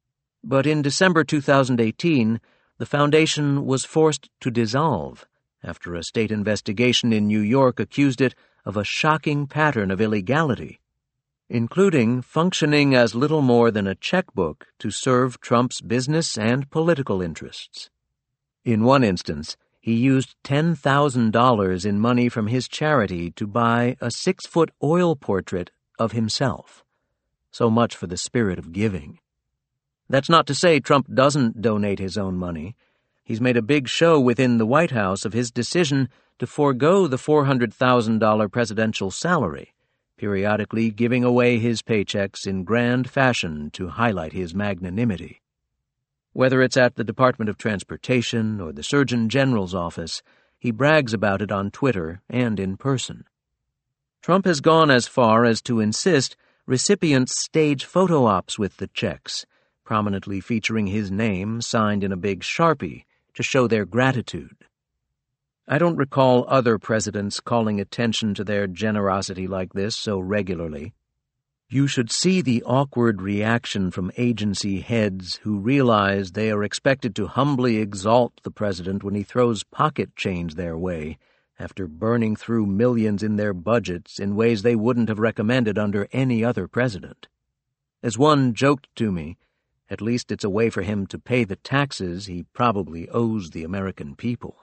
But in December 2018, the foundation was forced to dissolve after a state investigation in New York accused it of a shocking pattern of illegality, including functioning as little more than a checkbook to serve Trump's business and political interests. In one instance, he used $10,000 in money from his charity to buy a 6-foot oil portrait of himself. So much for the spirit of giving. That's not to say Trump doesn't donate his own money. He's made a big show within the White House of his decision to forego the $400,000 presidential salary, periodically giving away his paychecks in grand fashion to highlight his magnanimity. Whether it's at the Department of Transportation or the Surgeon General's office, he brags about it on Twitter and in person. Trump has gone as far as to insist recipients stage photo ops with the checks, prominently featuring his name signed in a big Sharpie to show their gratitude. I don't recall other presidents calling attention to their generosity like this so regularly. You should see the awkward reaction from agency heads who realize they are expected to humbly exalt the president when he throws pocket change their way after burning through millions in their budgets in ways they wouldn't have recommended under any other president. As one joked to me, at least it's a way for him to pay the taxes he probably owes the American people.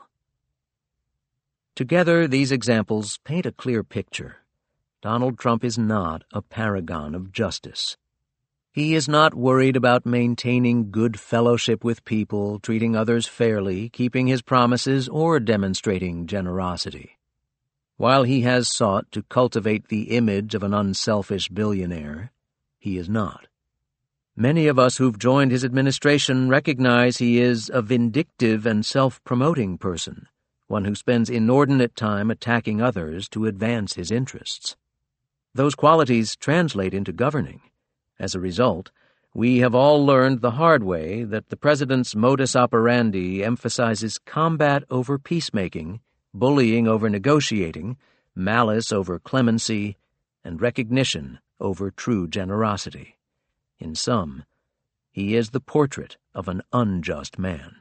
Together, these examples paint a clear picture. Donald Trump is not a paragon of justice. He is not worried about maintaining good fellowship with people, treating others fairly, keeping his promises, or demonstrating generosity. While he has sought to cultivate the image of an unselfish billionaire, he is not. Many of us who've joined his administration recognize he is a vindictive and self-promoting person, one who spends inordinate time attacking others to advance his interests. Those qualities translate into governing. As a result, we have all learned the hard way that the president's modus operandi emphasizes combat over peacemaking, bullying over negotiating, malice over clemency, and recognition over true generosity. In sum, he is the portrait of an unjust man.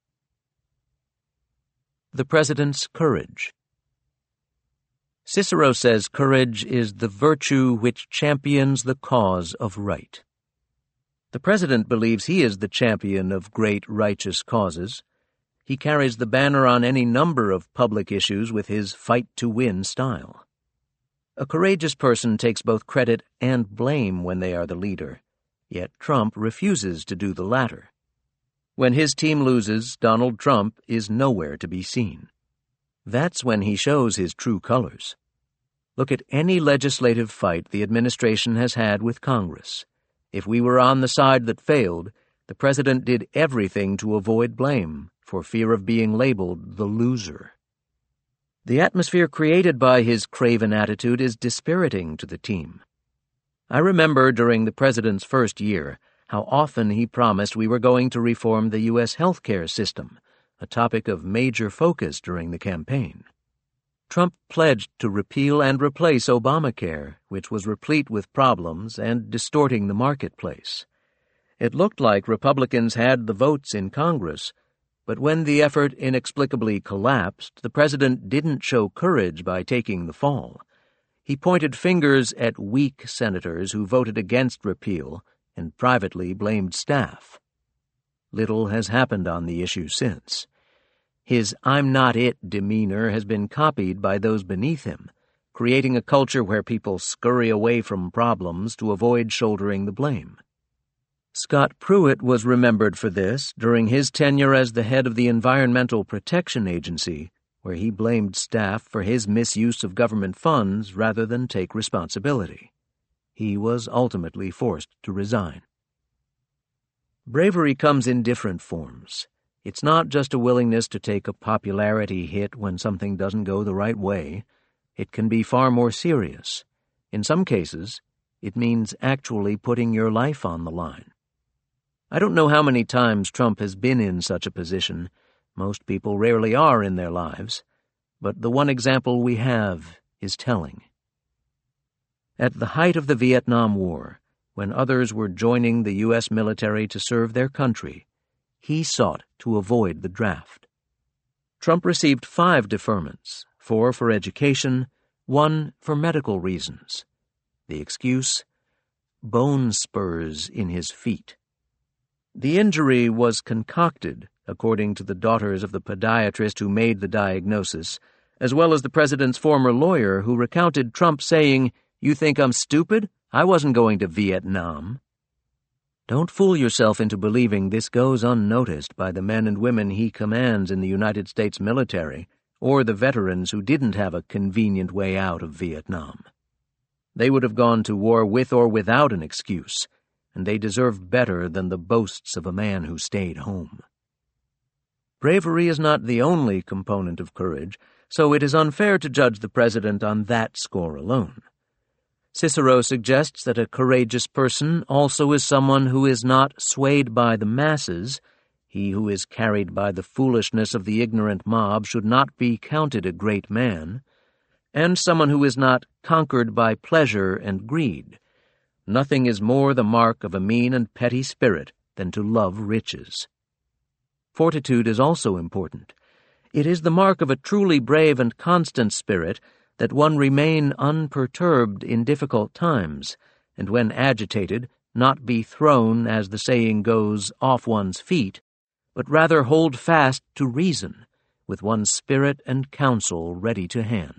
The President's Courage. Cicero says courage is the virtue which champions the cause of right. The President believes he is the champion of great righteous causes. He carries the banner on any number of public issues with his fight-to-win style. A courageous person takes both credit and blame when they are the leader, yet Trump refuses to do the latter. When his team loses, Donald Trump is nowhere to be seen. That's when he shows his true colors. Look at any legislative fight the administration has had with Congress. If we were on the side that failed, the president did everything to avoid blame for fear of being labeled the loser. The atmosphere created by his craven attitude is dispiriting to the team. I remember during the president's first year how often he promised we were going to reform the U.S. healthcare system, a topic of major focus during the campaign. Trump pledged to repeal and replace Obamacare, which was replete with problems and distorting the marketplace. It looked like Republicans had the votes in Congress, but when the effort inexplicably collapsed, the president didn't show courage by taking the fall. He pointed fingers at weak senators who voted against repeal and privately blamed staff. Little has happened on the issue since. His "I'm not it" demeanor has been copied by those beneath him, creating a culture where people scurry away from problems to avoid shouldering the blame. Scott Pruitt was remembered for this during his tenure as the head of the Environmental Protection Agency, where he blamed staff for his misuse of government funds rather than take responsibility. He was ultimately forced to resign. Bravery comes in different forms. It's not just a willingness to take a popularity hit when something doesn't go the right way. It can be far more serious. In some cases, it means actually putting your life on the line. I don't know how many times Trump has been in such a position. Most people rarely are in their lives, but the one example we have is telling. At the height of the Vietnam War, when others were joining the U.S. military to serve their country, he sought to avoid the draft. Trump received 5 deferments, 4 for education, 1 for medical reasons. The excuse? Bone spurs in his feet. The injury was concocted, according to the daughters of the podiatrist who made the diagnosis, as well as the president's former lawyer who recounted Trump saying, "You think I'm stupid? I wasn't going to Vietnam." Don't fool yourself into believing this goes unnoticed by the men and women he commands in the United States military, or the veterans who didn't have a convenient way out of Vietnam. They would have gone to war with or without an excuse, and they deserve better than the boasts of a man who stayed home. Bravery is not the only component of courage, so it is unfair to judge the president on that score alone. Cicero suggests that a courageous person also is someone who is not swayed by the masses. He who is carried by the foolishness of the ignorant mob should not be counted a great man, and someone who is not conquered by pleasure and greed. Nothing is more the mark of a mean and petty spirit than to love riches. Fortitude is also important. It is the mark of a truly brave and constant spirit that one remain unperturbed in difficult times, and when agitated, not be thrown, as the saying goes, off one's feet, but rather hold fast to reason, with one's spirit and counsel ready to hand.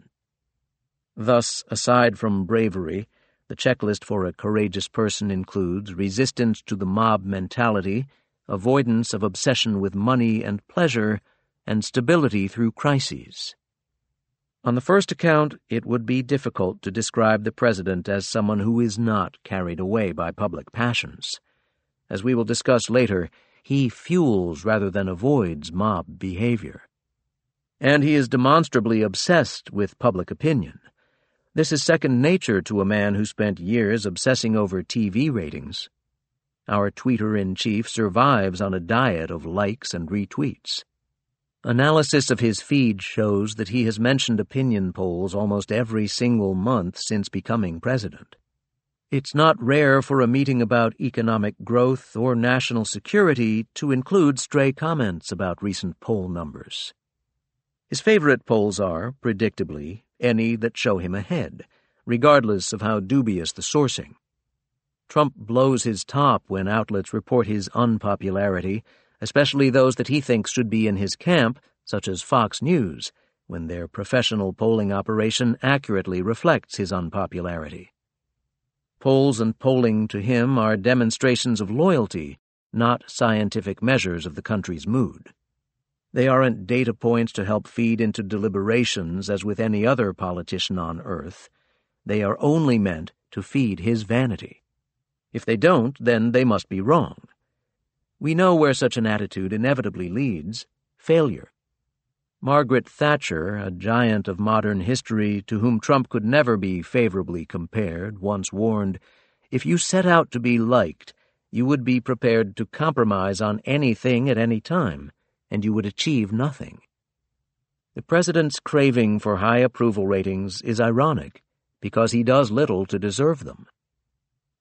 Thus, aside from bravery, the checklist for a courageous person includes resistance to the mob mentality, avoidance of obsession with money and pleasure, and stability through crises. On the first account, it would be difficult to describe the president as someone who is not carried away by public passions. As we will discuss later, he fuels rather than avoids mob behavior. And he is demonstrably obsessed with public opinion. This is second nature to a man who spent years obsessing over TV ratings. Our tweeter-in-chief survives on a diet of likes and retweets. Analysis of his feed shows that he has mentioned opinion polls almost every single month since becoming president. It's not rare for a meeting about economic growth or national security to include stray comments about recent poll numbers. His favorite polls are, predictably, any that show him ahead, regardless of how dubious the sourcing. Trump blows his top when outlets report his unpopularity, especially those that he thinks should be in his camp, such as Fox News, when their professional polling operation accurately reflects his unpopularity. Polls and polling to him are demonstrations of loyalty, not scientific measures of the country's mood. They aren't data points to help feed into deliberations as with any other politician on earth. They are only meant to feed his vanity. If they don't, then they must be wrong. We know where such an attitude inevitably leads: failure. Margaret Thatcher, a giant of modern history to whom Trump could never be favorably compared, once warned, "If you set out to be liked, you would be prepared to compromise on anything at any time, and you would achieve nothing." The president's craving for high approval ratings is ironic, because he does little to deserve them.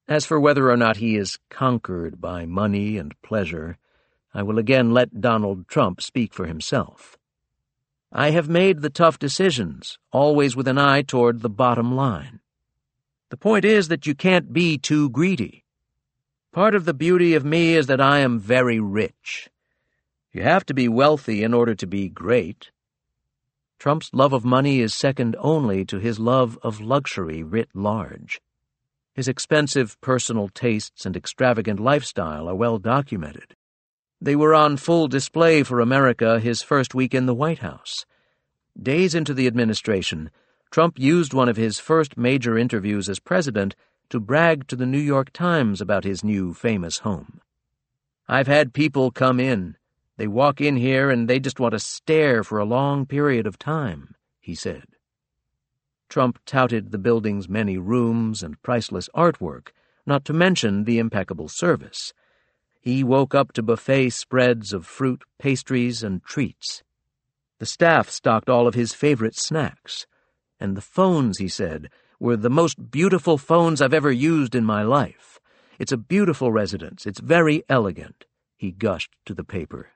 As for whether or not he is conquered by money and pleasure, I will again let Donald Trump speak for himself. I have made the tough decisions, always with an eye toward the bottom line. The point is that you can't be too greedy. Part of the beauty of me is that I am very rich. You have to be wealthy in order to be great. Trump's love of money is second only to his love of luxury writ large. His expensive personal tastes and extravagant lifestyle are well documented. They were on full display for America his first week in the White House. Days into the administration, Trump used one of his first major interviews as president to brag to the New York Times about his new famous home. "I've had people come in. They walk in here and they just want to stare for a long period of time," he said. Trump touted the building's many rooms and priceless artwork, not to mention the impeccable service. He woke up to buffet spreads of fruit, pastries, and treats. The staff stocked all of his favorite snacks, and the phones, he said, were the most beautiful phones I've ever used in my life. "It's a beautiful residence. It's very elegant," he gushed to the paper.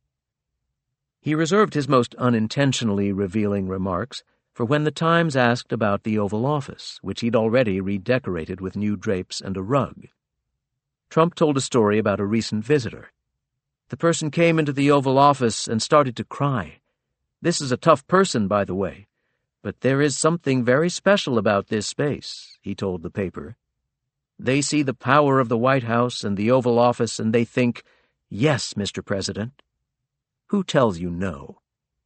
He reserved his most unintentionally revealing remarks for when the Times asked about the Oval Office, which he'd already redecorated with new drapes and a rug. Trump told a story about a recent visitor. The person came into the Oval Office and started to cry. "This is a tough person, by the way, but there is something very special about this space," he told the paper. "They see the power of the White House and the Oval Office and they think, 'Yes, Mr. President.' Who tells you no?"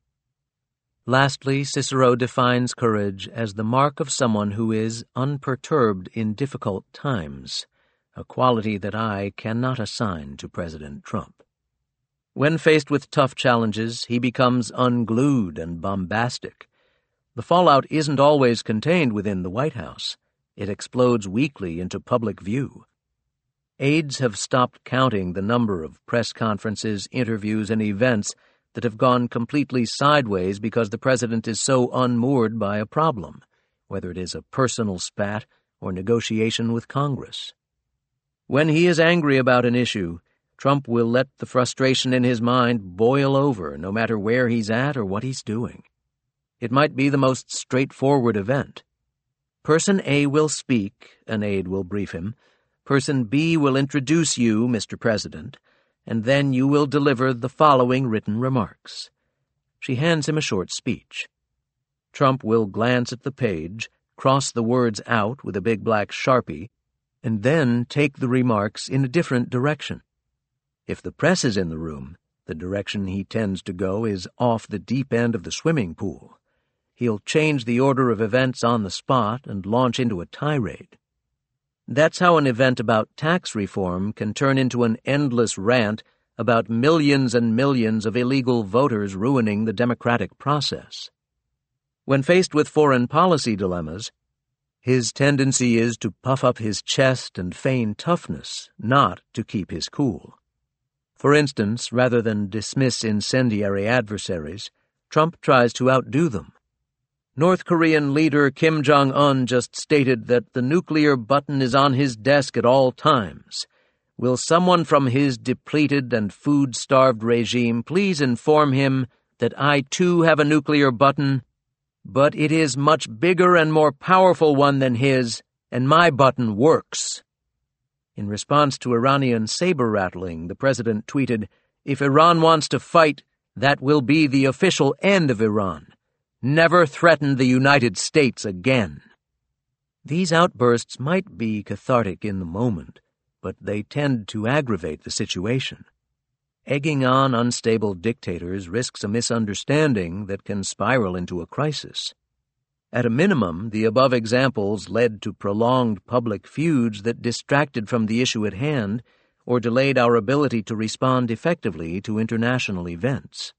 Lastly, Cicero defines courage as the mark of someone who is unperturbed in difficult times, a quality that I cannot assign to President Trump. When faced with tough challenges, he becomes unglued and bombastic. The fallout isn't always contained within the White House. It explodes weekly into public view. Aides have stopped counting the number of press conferences, interviews, and events that have gone completely sideways because the president is so unmoored by a problem, whether it is a personal spat or negotiation with Congress. When he is angry about an issue, Trump will let the frustration in his mind boil over no matter where he's at or what he's doing. It might be the most straightforward event. "Person A will speak," an aide will brief him. "Person B will introduce you, Mr. President, and then you will deliver the following written remarks." She hands him a short speech. Trump will glance at the page, cross the words out with a big black Sharpie, and then take the remarks in a different direction. If the press is in the room, the direction he tends to go is off the deep end of the swimming pool. He'll change the order of events on the spot and launch into a tirade. That's how an event about tax reform can turn into an endless rant about millions and millions of illegal voters ruining the democratic process. When faced with foreign policy dilemmas, his tendency is to puff up his chest and feign toughness, not to keep his cool. For instance, rather than dismiss incendiary adversaries, Trump tries to outdo them. North Korean leader Kim Jong-un just stated that the nuclear button is on his desk at all times. Will someone from his depleted and food-starved regime please inform him that I too have a nuclear button, but it is much bigger and more powerful one than his, and my button works. In response to Iranian saber-rattling, the president tweeted, "If Iran wants to fight, that will be the official end of Iran. Never threaten the United States again." These outbursts might be cathartic in the moment, but they tend to aggravate the situation. Egging on unstable dictators risks a misunderstanding that can spiral into a crisis. At a minimum, the above examples led to prolonged public feuds that distracted from the issue at hand or delayed our ability to respond effectively to international events.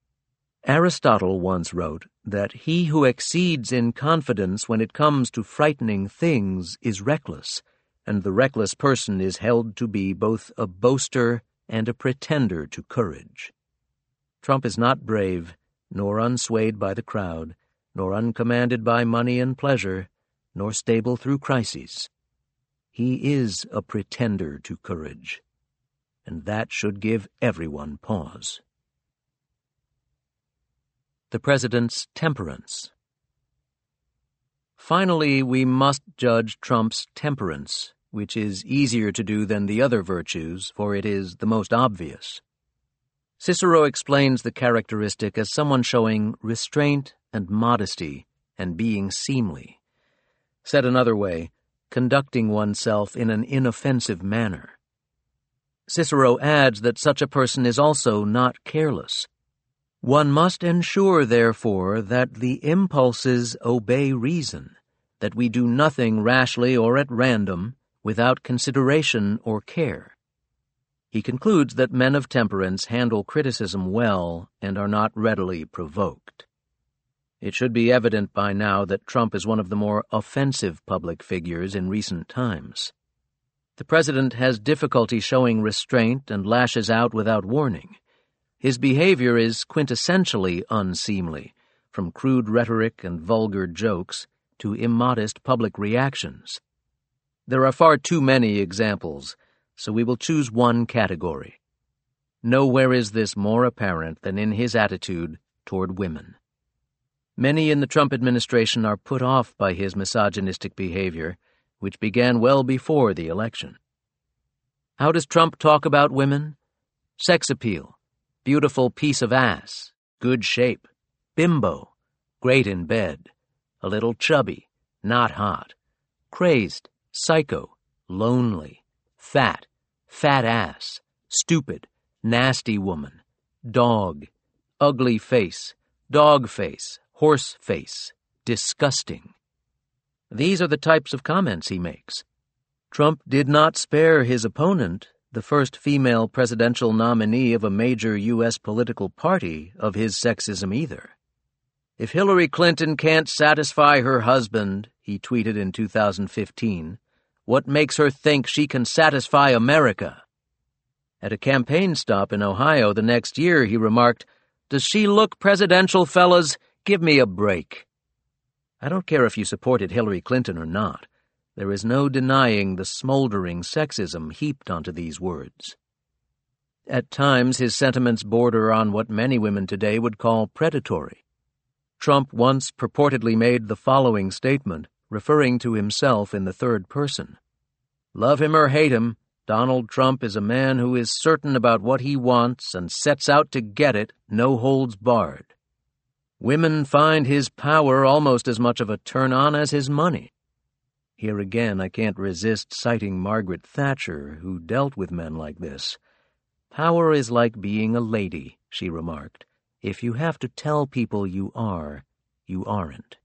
Aristotle once wrote that he who exceeds in confidence when it comes to frightening things is reckless, and the reckless person is held to be both a boaster and a pretender to courage. Trump is not brave, nor unswayed by the crowd, nor uncommanded by money and pleasure, nor stable through crises. He is a pretender to courage, and that should give everyone pause. The President's temperance. Finally, we must judge Trump's temperance, which is easier to do than the other virtues, for it is the most obvious. Cicero explains the characteristic as someone showing restraint and modesty and being seemly. Said another way, conducting oneself in an inoffensive manner. Cicero adds that such a person is also not careless. One must ensure, therefore, that the impulses obey reason, that we do nothing rashly or at random, without consideration or care. He concludes that men of temperance handle criticism well and are not readily provoked. It should be evident by now that Trump is one of the more offensive public figures in recent times. The President has difficulty showing restraint and lashes out without warning. His behavior is quintessentially unseemly, from crude rhetoric and vulgar jokes to immodest public reactions. There are far too many examples, so we will choose one category. Nowhere is this more apparent than in his attitude toward women. Many in the Trump administration are put off by his misogynistic behavior, which began well before the election. How does Trump talk about women? Sex appeal, beautiful piece of ass, good shape, bimbo, great in bed, a little chubby, not hot, crazed, psycho, lonely, fat ass, stupid, nasty woman, dog, ugly face, dog face, horse face, disgusting. These are the types of comments he makes. Trump did not spare his opponent, the first female presidential nominee of a major U.S. political party, of his sexism either. If Hillary Clinton can't satisfy her husband, he tweeted in 2015, what makes her think she can satisfy America? At a campaign stop in Ohio the next year, he remarked, does she look presidential, fellas? Give me a break. I don't care if you supported Hillary Clinton or not. There is no denying the smoldering sexism heaped onto these words. At times, his sentiments border on what many women today would call predatory. Trump once purportedly made the following statement, referring to himself in the third person. Love him or hate him, Donald Trump is a man who is certain about what he wants and sets out to get it, no holds barred. Women find his power almost as much of a turn-on as his money. Here again I can't resist citing Margaret Thatcher, who dealt with men like this. Power is like being a lady, she remarked. If you have to tell people you are, you aren't.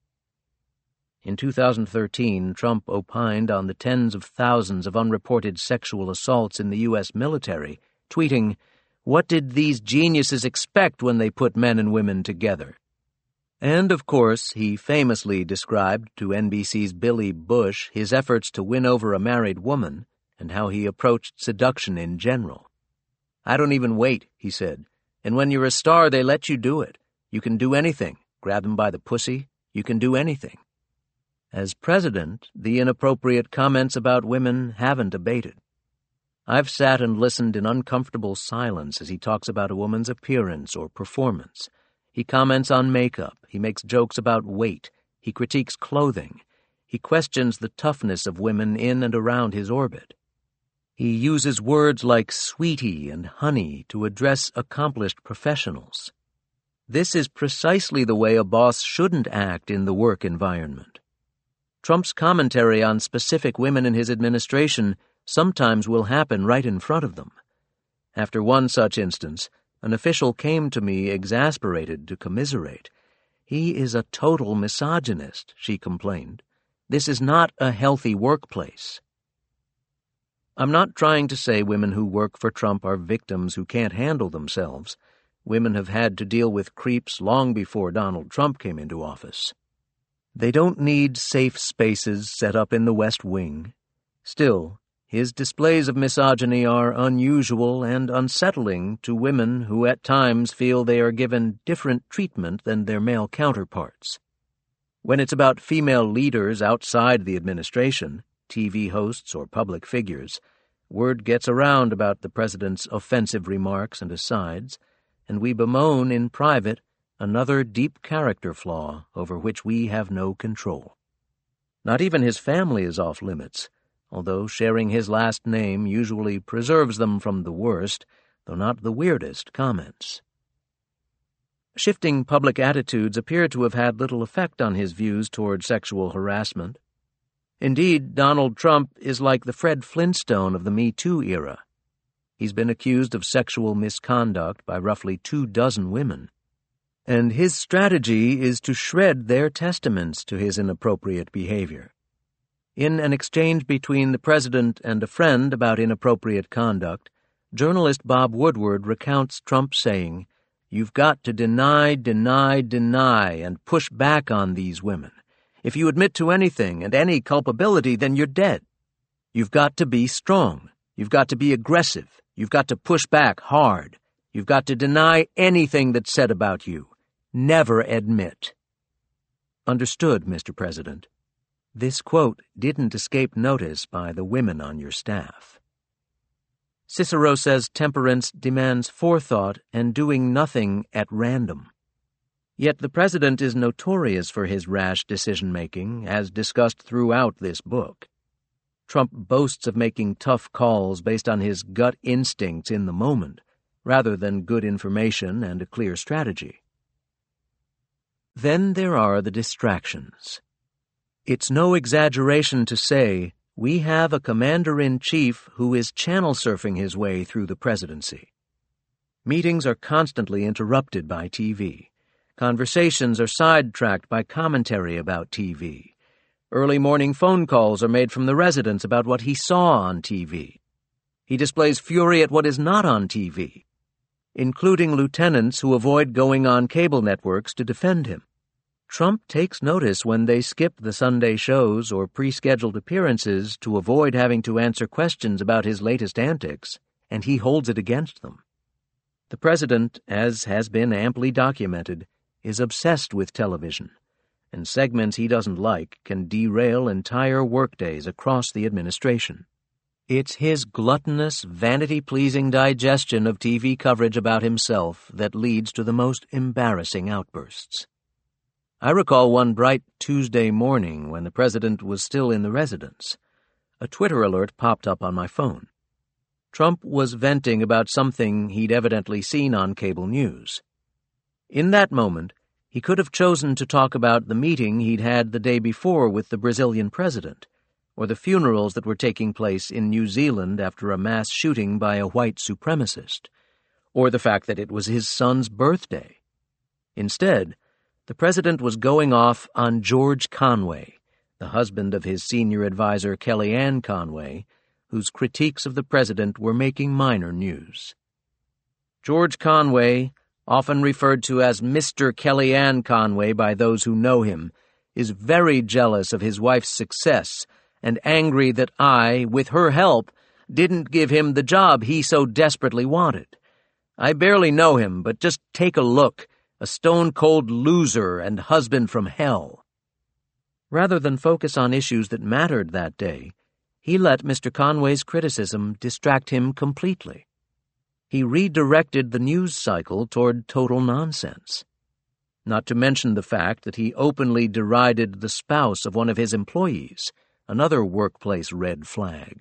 In 2013, Trump opined on the tens of thousands of unreported sexual assaults in the U.S. military, tweeting, "What did these geniuses expect when they put men and women together?" And, of course, he famously described to NBC's Billy Bush his efforts to win over a married woman and how he approached seduction in general. "I don't even wait," he said, "and when you're a star, they let you do it. You can do anything. Grab them by the pussy. You can do anything." As president, the inappropriate comments about women haven't abated. I've sat and listened in uncomfortable silence as he talks about a woman's appearance or performance. He comments on makeup, he makes jokes about weight, he critiques clothing, he questions the toughness of women in and around his orbit. He uses words like sweetie and honey to address accomplished professionals. This is precisely the way a boss shouldn't act in the work environment. Trump's commentary on specific women in his administration sometimes will happen right in front of them. After one such instance, an official came to me exasperated to commiserate. "He is a total misogynist," she complained. "This is not a healthy workplace." I'm not trying to say women who work for Trump are victims who can't handle themselves. Women have had to deal with creeps long before Donald Trump came into office. They don't need safe spaces set up in the West Wing. Still, his displays of misogyny are unusual and unsettling to women who at times feel they are given different treatment than their male counterparts. When it's about female leaders outside the administration, TV hosts or public figures, word gets around about the president's offensive remarks and asides, and we bemoan in private another deep character flaw over which we have no control. Not even his family is off limits, although sharing his last name usually preserves them from the worst, though not the weirdest, comments. Shifting public attitudes appear to have had little effect on his views toward sexual harassment. Indeed, Donald Trump is like the Fred Flintstone of the Me Too era. He's been accused of sexual misconduct by roughly 24 women, and his strategy is to shred their testaments to his inappropriate behavior. In an exchange between the president and a friend about inappropriate conduct, journalist Bob Woodward recounts Trump saying, "You've got to deny, and push back on these women. If you admit to anything and any culpability, then you're dead. You've got to be strong. You've got to be aggressive. You've got to push back hard. You've got to deny anything that's said about you. Never admit." Understood, Mr. President. This quote didn't escape notice by the women on your staff. Cicero says temperance demands forethought and doing nothing at random. Yet the president is notorious for his rash decision-making, as discussed throughout this book. Trump boasts of making tough calls based on his gut instincts in the moment, rather than good information and a clear strategy. Then there are the distractions. It's no exaggeration to say we have a commander-in-chief who is channel-surfing his way through the presidency. Meetings are constantly interrupted by TV. Conversations are sidetracked by commentary about TV. Early morning phone calls are made from the residents about what he saw on TV. He displays fury at what is not on TV, including lieutenants who avoid going on cable networks to defend him. Trump takes notice when they skip the Sunday shows or pre-scheduled appearances to avoid having to answer questions about his latest antics, and he holds it against them. The president, as has been amply documented, is obsessed with television, and segments he doesn't like can derail entire workdays across the administration. It's his gluttonous, vanity-pleasing digestion of TV coverage about himself that leads to the most embarrassing outbursts. I recall one bright Tuesday morning when the president was still in the residence. A Twitter alert popped up on my phone. Trump was venting about something he'd evidently seen on cable news. In that moment, he could have chosen to talk about the meeting he'd had the day before with the Brazilian president, or the funerals that were taking place in New Zealand after a mass shooting by a white supremacist, or the fact that it was his son's birthday. Instead, the president was going off on George Conway, the husband of his senior advisor Kellyanne Conway, whose critiques of the president were making minor news. George Conway, often referred to as Mr. Kellyanne Conway by those who know him, is very jealous of his wife's success and angry that I, with her help, didn't give him the job he so desperately wanted. I barely know him, but just take a look. A stone-cold loser and husband from hell. Rather than focus on issues that mattered that day, he let Mr. Conway's criticism distract him completely. He redirected the news cycle toward total nonsense. Not to mention the fact that he openly derided the spouse of one of his employees, another workplace red flag.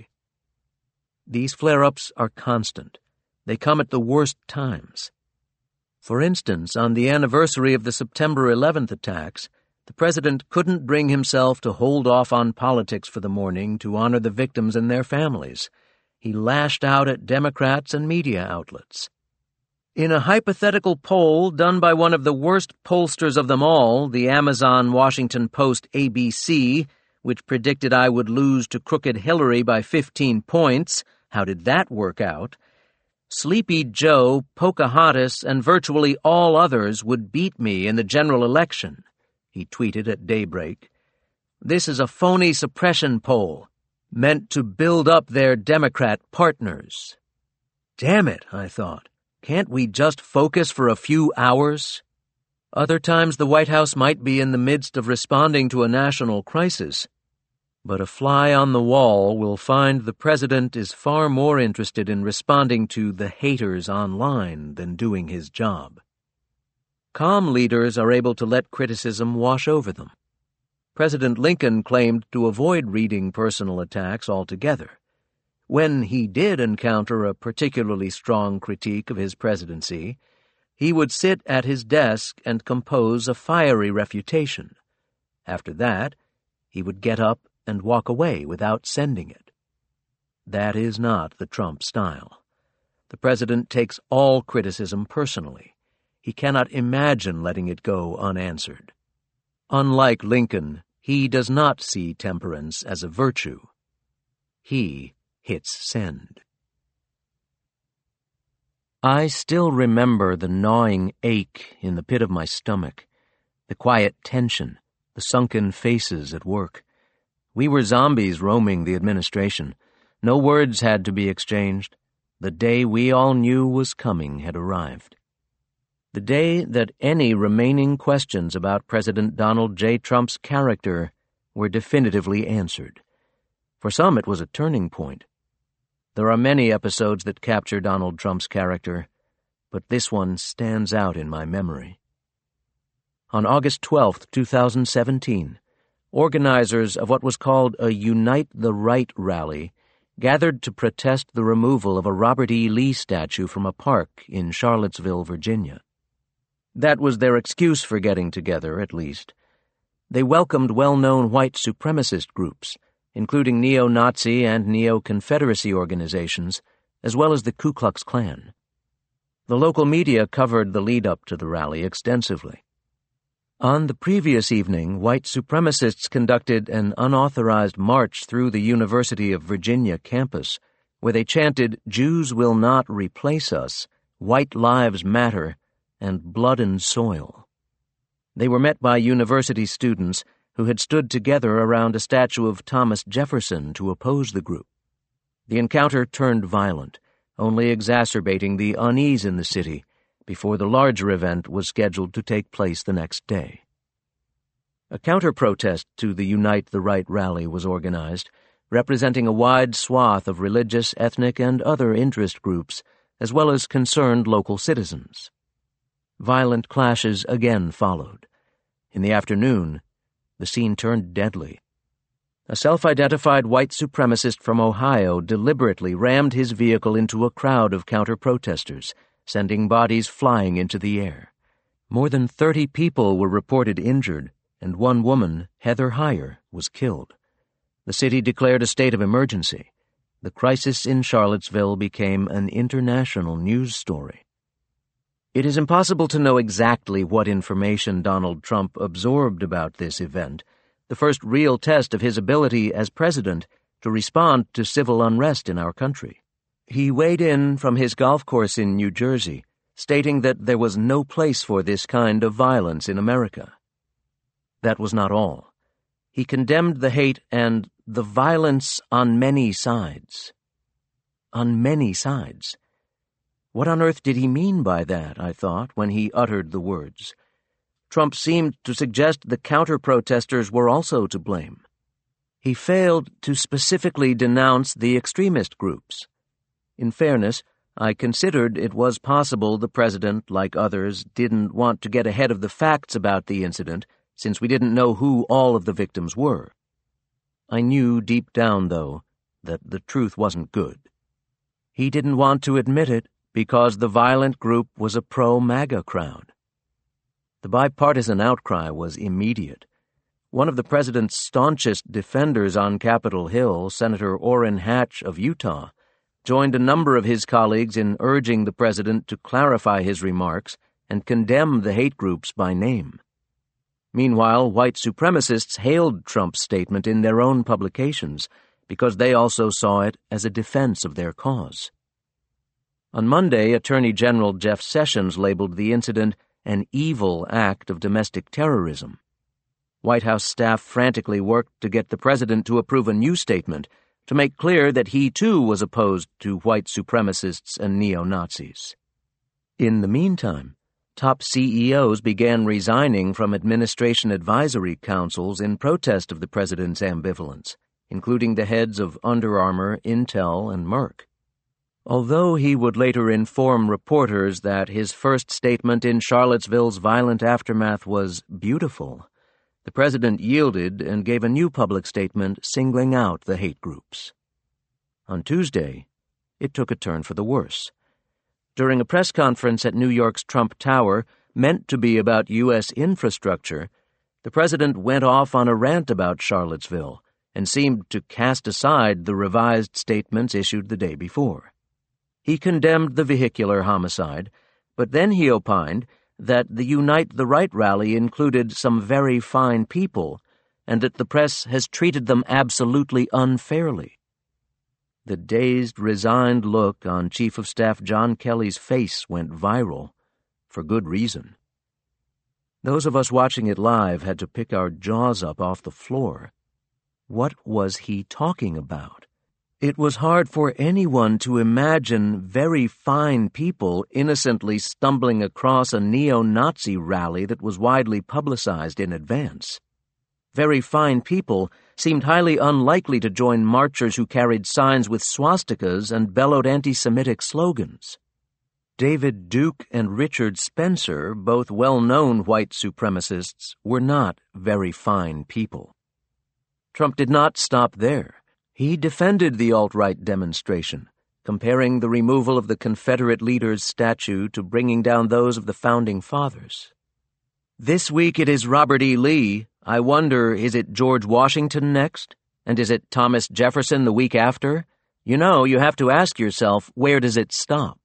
These flare-ups are constant. They come at the worst times. For instance, on the anniversary of the September 11th attacks, the president couldn't bring himself to hold off on politics for the morning to honor the victims and their families. He lashed out at Democrats and media outlets. In a hypothetical poll done by one of the worst pollsters of them all, the Amazon Washington Post ABC, which predicted I would lose to crooked Hillary by 15 points, how did that work out? Sleepy Joe, Pocahontas, and virtually all others would beat me in the general election, he tweeted at daybreak. This is a phony suppression poll, meant to build up their Democrat partners. Damn it, I thought. Can't we just focus for a few hours? Other times the White House might be in the midst of responding to a national crisis. But a fly on the wall will find the president is far more interested in responding to the haters online than doing his job. Calm leaders are able to let criticism wash over them. President Lincoln claimed to avoid reading personal attacks altogether. When he did encounter a particularly strong critique of his presidency, he would sit at his desk and compose a fiery refutation. After that, he would get up and walk away without sending it. That is not the Trump style. The president takes all criticism personally. He cannot imagine letting it go unanswered. Unlike Lincoln, he does not see temperance as a virtue. He hits send. I still remember the gnawing ache in the pit of my stomach, the quiet tension, the sunken faces at work. We were zombies roaming the administration. No words had to be exchanged. The day we all knew was coming had arrived. The day that any remaining questions about President Donald J. Trump's character were definitively answered. For some, it was a turning point. There are many episodes that capture Donald Trump's character, but this one stands out in my memory. On August 12, 2017, organizers of what was called a Unite the Right rally gathered to protest the removal of a Robert E. Lee statue from a park in Charlottesville, Virginia. That was their excuse for getting together, at least. They welcomed well-known white supremacist groups, including neo-Nazi and neo-Confederacy organizations, as well as the Ku Klux Klan. The local media covered the lead-up to the rally extensively. On the previous evening, white supremacists conducted an unauthorized march through the University of Virginia campus, where they chanted, "Jews will not replace us, white lives matter, and blood and soil." They were met by university students who had stood together around a statue of Thomas Jefferson to oppose the group. The encounter turned violent, only exacerbating the unease in the city before the larger event was scheduled to take place the next day. A counter-protest to the Unite the Right rally was organized, representing a wide swath of religious, ethnic, and other interest groups, as well as concerned local citizens. Violent clashes again followed. In the afternoon, the scene turned deadly. A self-identified white supremacist from Ohio deliberately rammed his vehicle into a crowd of counter-protesters, sending bodies flying into the air. More than 30 people were reported injured, and one woman, Heather Heyer, was killed. The city declared a state of emergency. The crisis in Charlottesville became an international news story. It is impossible to know exactly what information Donald Trump absorbed about this event, the first real test of his ability as president to respond to civil unrest in our country. He weighed in from his golf course in New Jersey, stating that there was no place for this kind of violence in America. That was not all. He condemned the hate and the violence on many sides. On many sides. What on earth did he mean by that, I thought, when he uttered the words? Trump seemed to suggest the counter-protesters were also to blame. He failed to specifically denounce the extremist groups. In fairness, I considered it was possible the president, like others, didn't want to get ahead of the facts about the incident, since we didn't know who all of the victims were. I knew deep down, though, that the truth wasn't good. He didn't want to admit it, because the violent group was a pro-MAGA crowd. The bipartisan outcry was immediate. One of the president's staunchest defenders on Capitol Hill, Senator Orrin Hatch of Utah, joined a number of his colleagues in urging the president to clarify his remarks and condemn the hate groups by name. Meanwhile, white supremacists hailed Trump's statement in their own publications because they also saw it as a defense of their cause. On Monday, Attorney General Jeff Sessions labeled the incident an evil act of domestic terrorism. White House staff frantically worked to get the president to approve a new statement to make clear that he too was opposed to white supremacists and neo-Nazis. In the meantime, top CEOs began resigning from administration advisory councils in protest of the president's ambivalence, including the heads of Under Armour, Intel, and Merck. Although he would later inform reporters that his first statement in Charlottesville's violent aftermath was beautiful, the president yielded and gave a new public statement singling out the hate groups. On Tuesday, it took a turn for the worse. During a press conference at New York's Trump Tower, meant to be about U.S. infrastructure, the president went off on a rant about Charlottesville and seemed to cast aside the revised statements issued the day before. He condemned the vehicular homicide, but then he opined that the Unite the Right rally included some very fine people and that the press has treated them absolutely unfairly. The dazed, resigned look on Chief of Staff John Kelly's face went viral, for good reason. Those of us watching it live had to pick our jaws up off the floor. What was he talking about? It was hard for anyone to imagine very fine people innocently stumbling across a neo-Nazi rally that was widely publicized in advance. Very fine people seemed highly unlikely to join marchers who carried signs with swastikas and bellowed anti-Semitic slogans. David Duke and Richard Spencer, both well-known white supremacists, were not very fine people. Trump did not stop there. He defended the alt-right demonstration, comparing the removal of the Confederate leader's statue to bringing down those of the Founding Fathers. This week it is Robert E. Lee. I wonder, is it George Washington next? And is it Thomas Jefferson the week after? You know, you have to ask yourself, where does it stop?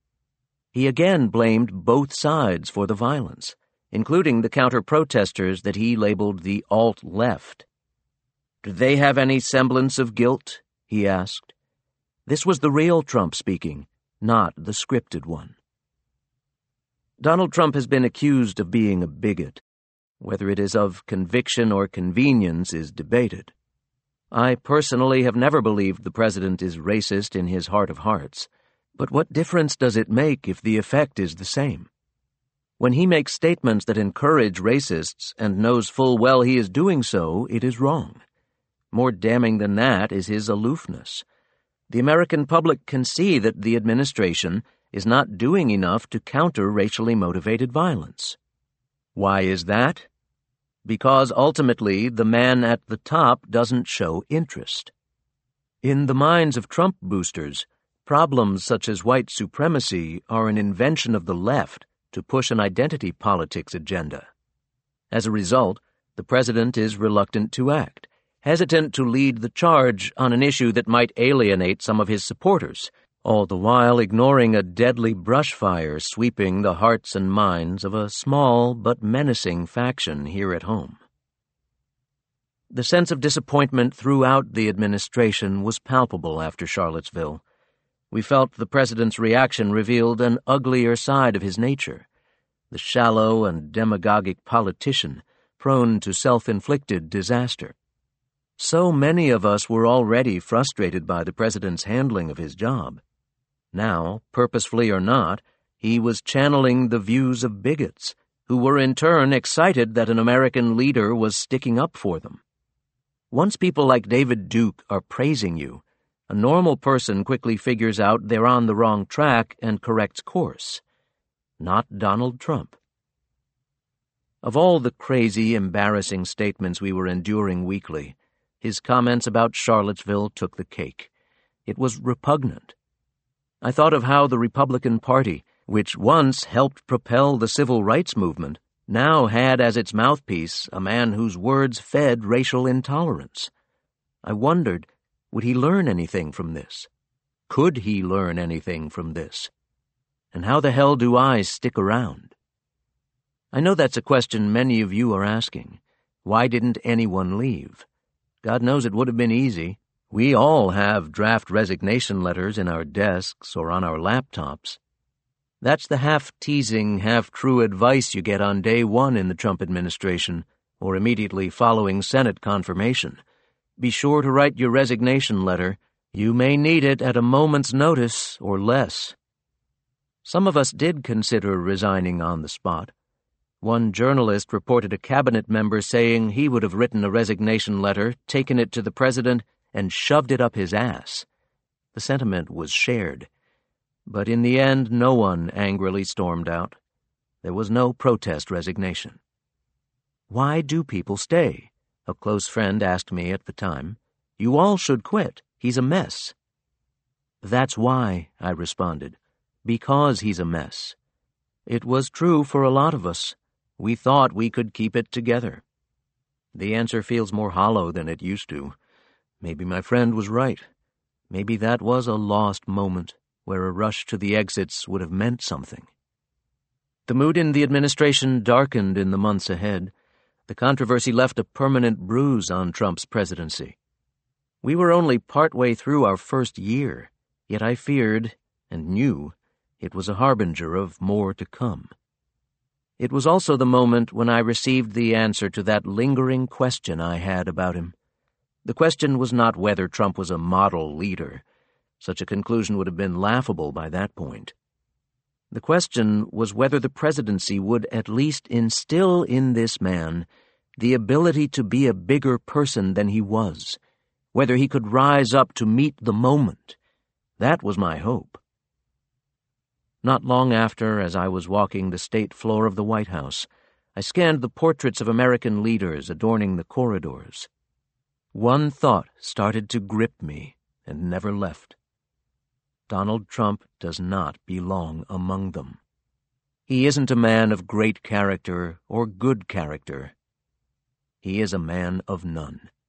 He again blamed both sides for the violence, including the counter-protesters that he labeled the alt-left. Did they have any semblance of guilt? He asked. This was the real Trump speaking, not the scripted one. Donald Trump has been accused of being a bigot. Whether it is of conviction or convenience is debated. I personally have never believed the president is racist in his heart of hearts, but what difference does it make if the effect is the same? When he makes statements that encourage racists and knows full well he is doing so, it is wrong. More damning than that is his aloofness. The American public can see that the administration is not doing enough to counter racially motivated violence. Why is that? Because ultimately the man at the top doesn't show interest. In the minds of Trump boosters, problems such as white supremacy are an invention of the left to push an identity politics agenda. As a result, the president is reluctant to act, hesitant to lead the charge on an issue that might alienate some of his supporters, all the while ignoring a deadly brush fire sweeping the hearts and minds of a small but menacing faction here at home. The sense of disappointment throughout the administration was palpable after Charlottesville. We felt the president's reaction revealed an uglier side of his nature, the shallow and demagogic politician prone to self-inflicted disaster. So many of us were already frustrated by the president's handling of his job. Now, purposefully or not, he was channeling the views of bigots, who were in turn excited that an American leader was sticking up for them. Once people like David Duke are praising you, a normal person quickly figures out they're on the wrong track and corrects course. Not Donald Trump. Of all the crazy, embarrassing statements we were enduring weekly, his comments about Charlottesville took the cake. It was repugnant. I thought of how the Republican Party, which once helped propel the civil rights movement, now had as its mouthpiece a man whose words fed racial intolerance. I wondered, would he learn anything from this? Could he learn anything from this? And how the hell do I stick around? I know that's a question many of you are asking. Why didn't anyone leave? God knows it would have been easy. We all have draft resignation letters in our desks or on our laptops. That's the half-teasing, half-true advice you get on day one in the Trump administration or immediately following Senate confirmation. Be sure to write your resignation letter. You may need it at a moment's notice or less. Some of us did consider resigning on the spot. One journalist reported a cabinet member saying he would have written a resignation letter, taken it to the president, and shoved it up his ass. The sentiment was shared. But in the end, no one angrily stormed out. There was no protest resignation. "Why do people stay?" a close friend asked me at the time. "You all should quit. He's a mess." "That's why," I responded. "Because he's a mess." It was true for a lot of us. We thought we could keep it together. The answer feels more hollow than it used to. Maybe my friend was right. Maybe that was a lost moment where a rush to the exits would have meant something. The mood in the administration darkened in the months ahead. The controversy left a permanent bruise on Trump's presidency. We were only partway through our first year, yet I feared, and knew, it was a harbinger of more to come. It was also the moment when I received the answer to that lingering question I had about him. The question was not whether Trump was a model leader. Such a conclusion would have been laughable by that point. The question was whether the presidency would at least instill in this man the ability to be a bigger person than he was, whether he could rise up to meet the moment. That was my hope. Not long after, as I was walking the state floor of the White House, I scanned the portraits of American leaders adorning the corridors. One thought started to grip me and never left. Donald Trump does not belong among them. He isn't a man of great character or good character. He is a man of none.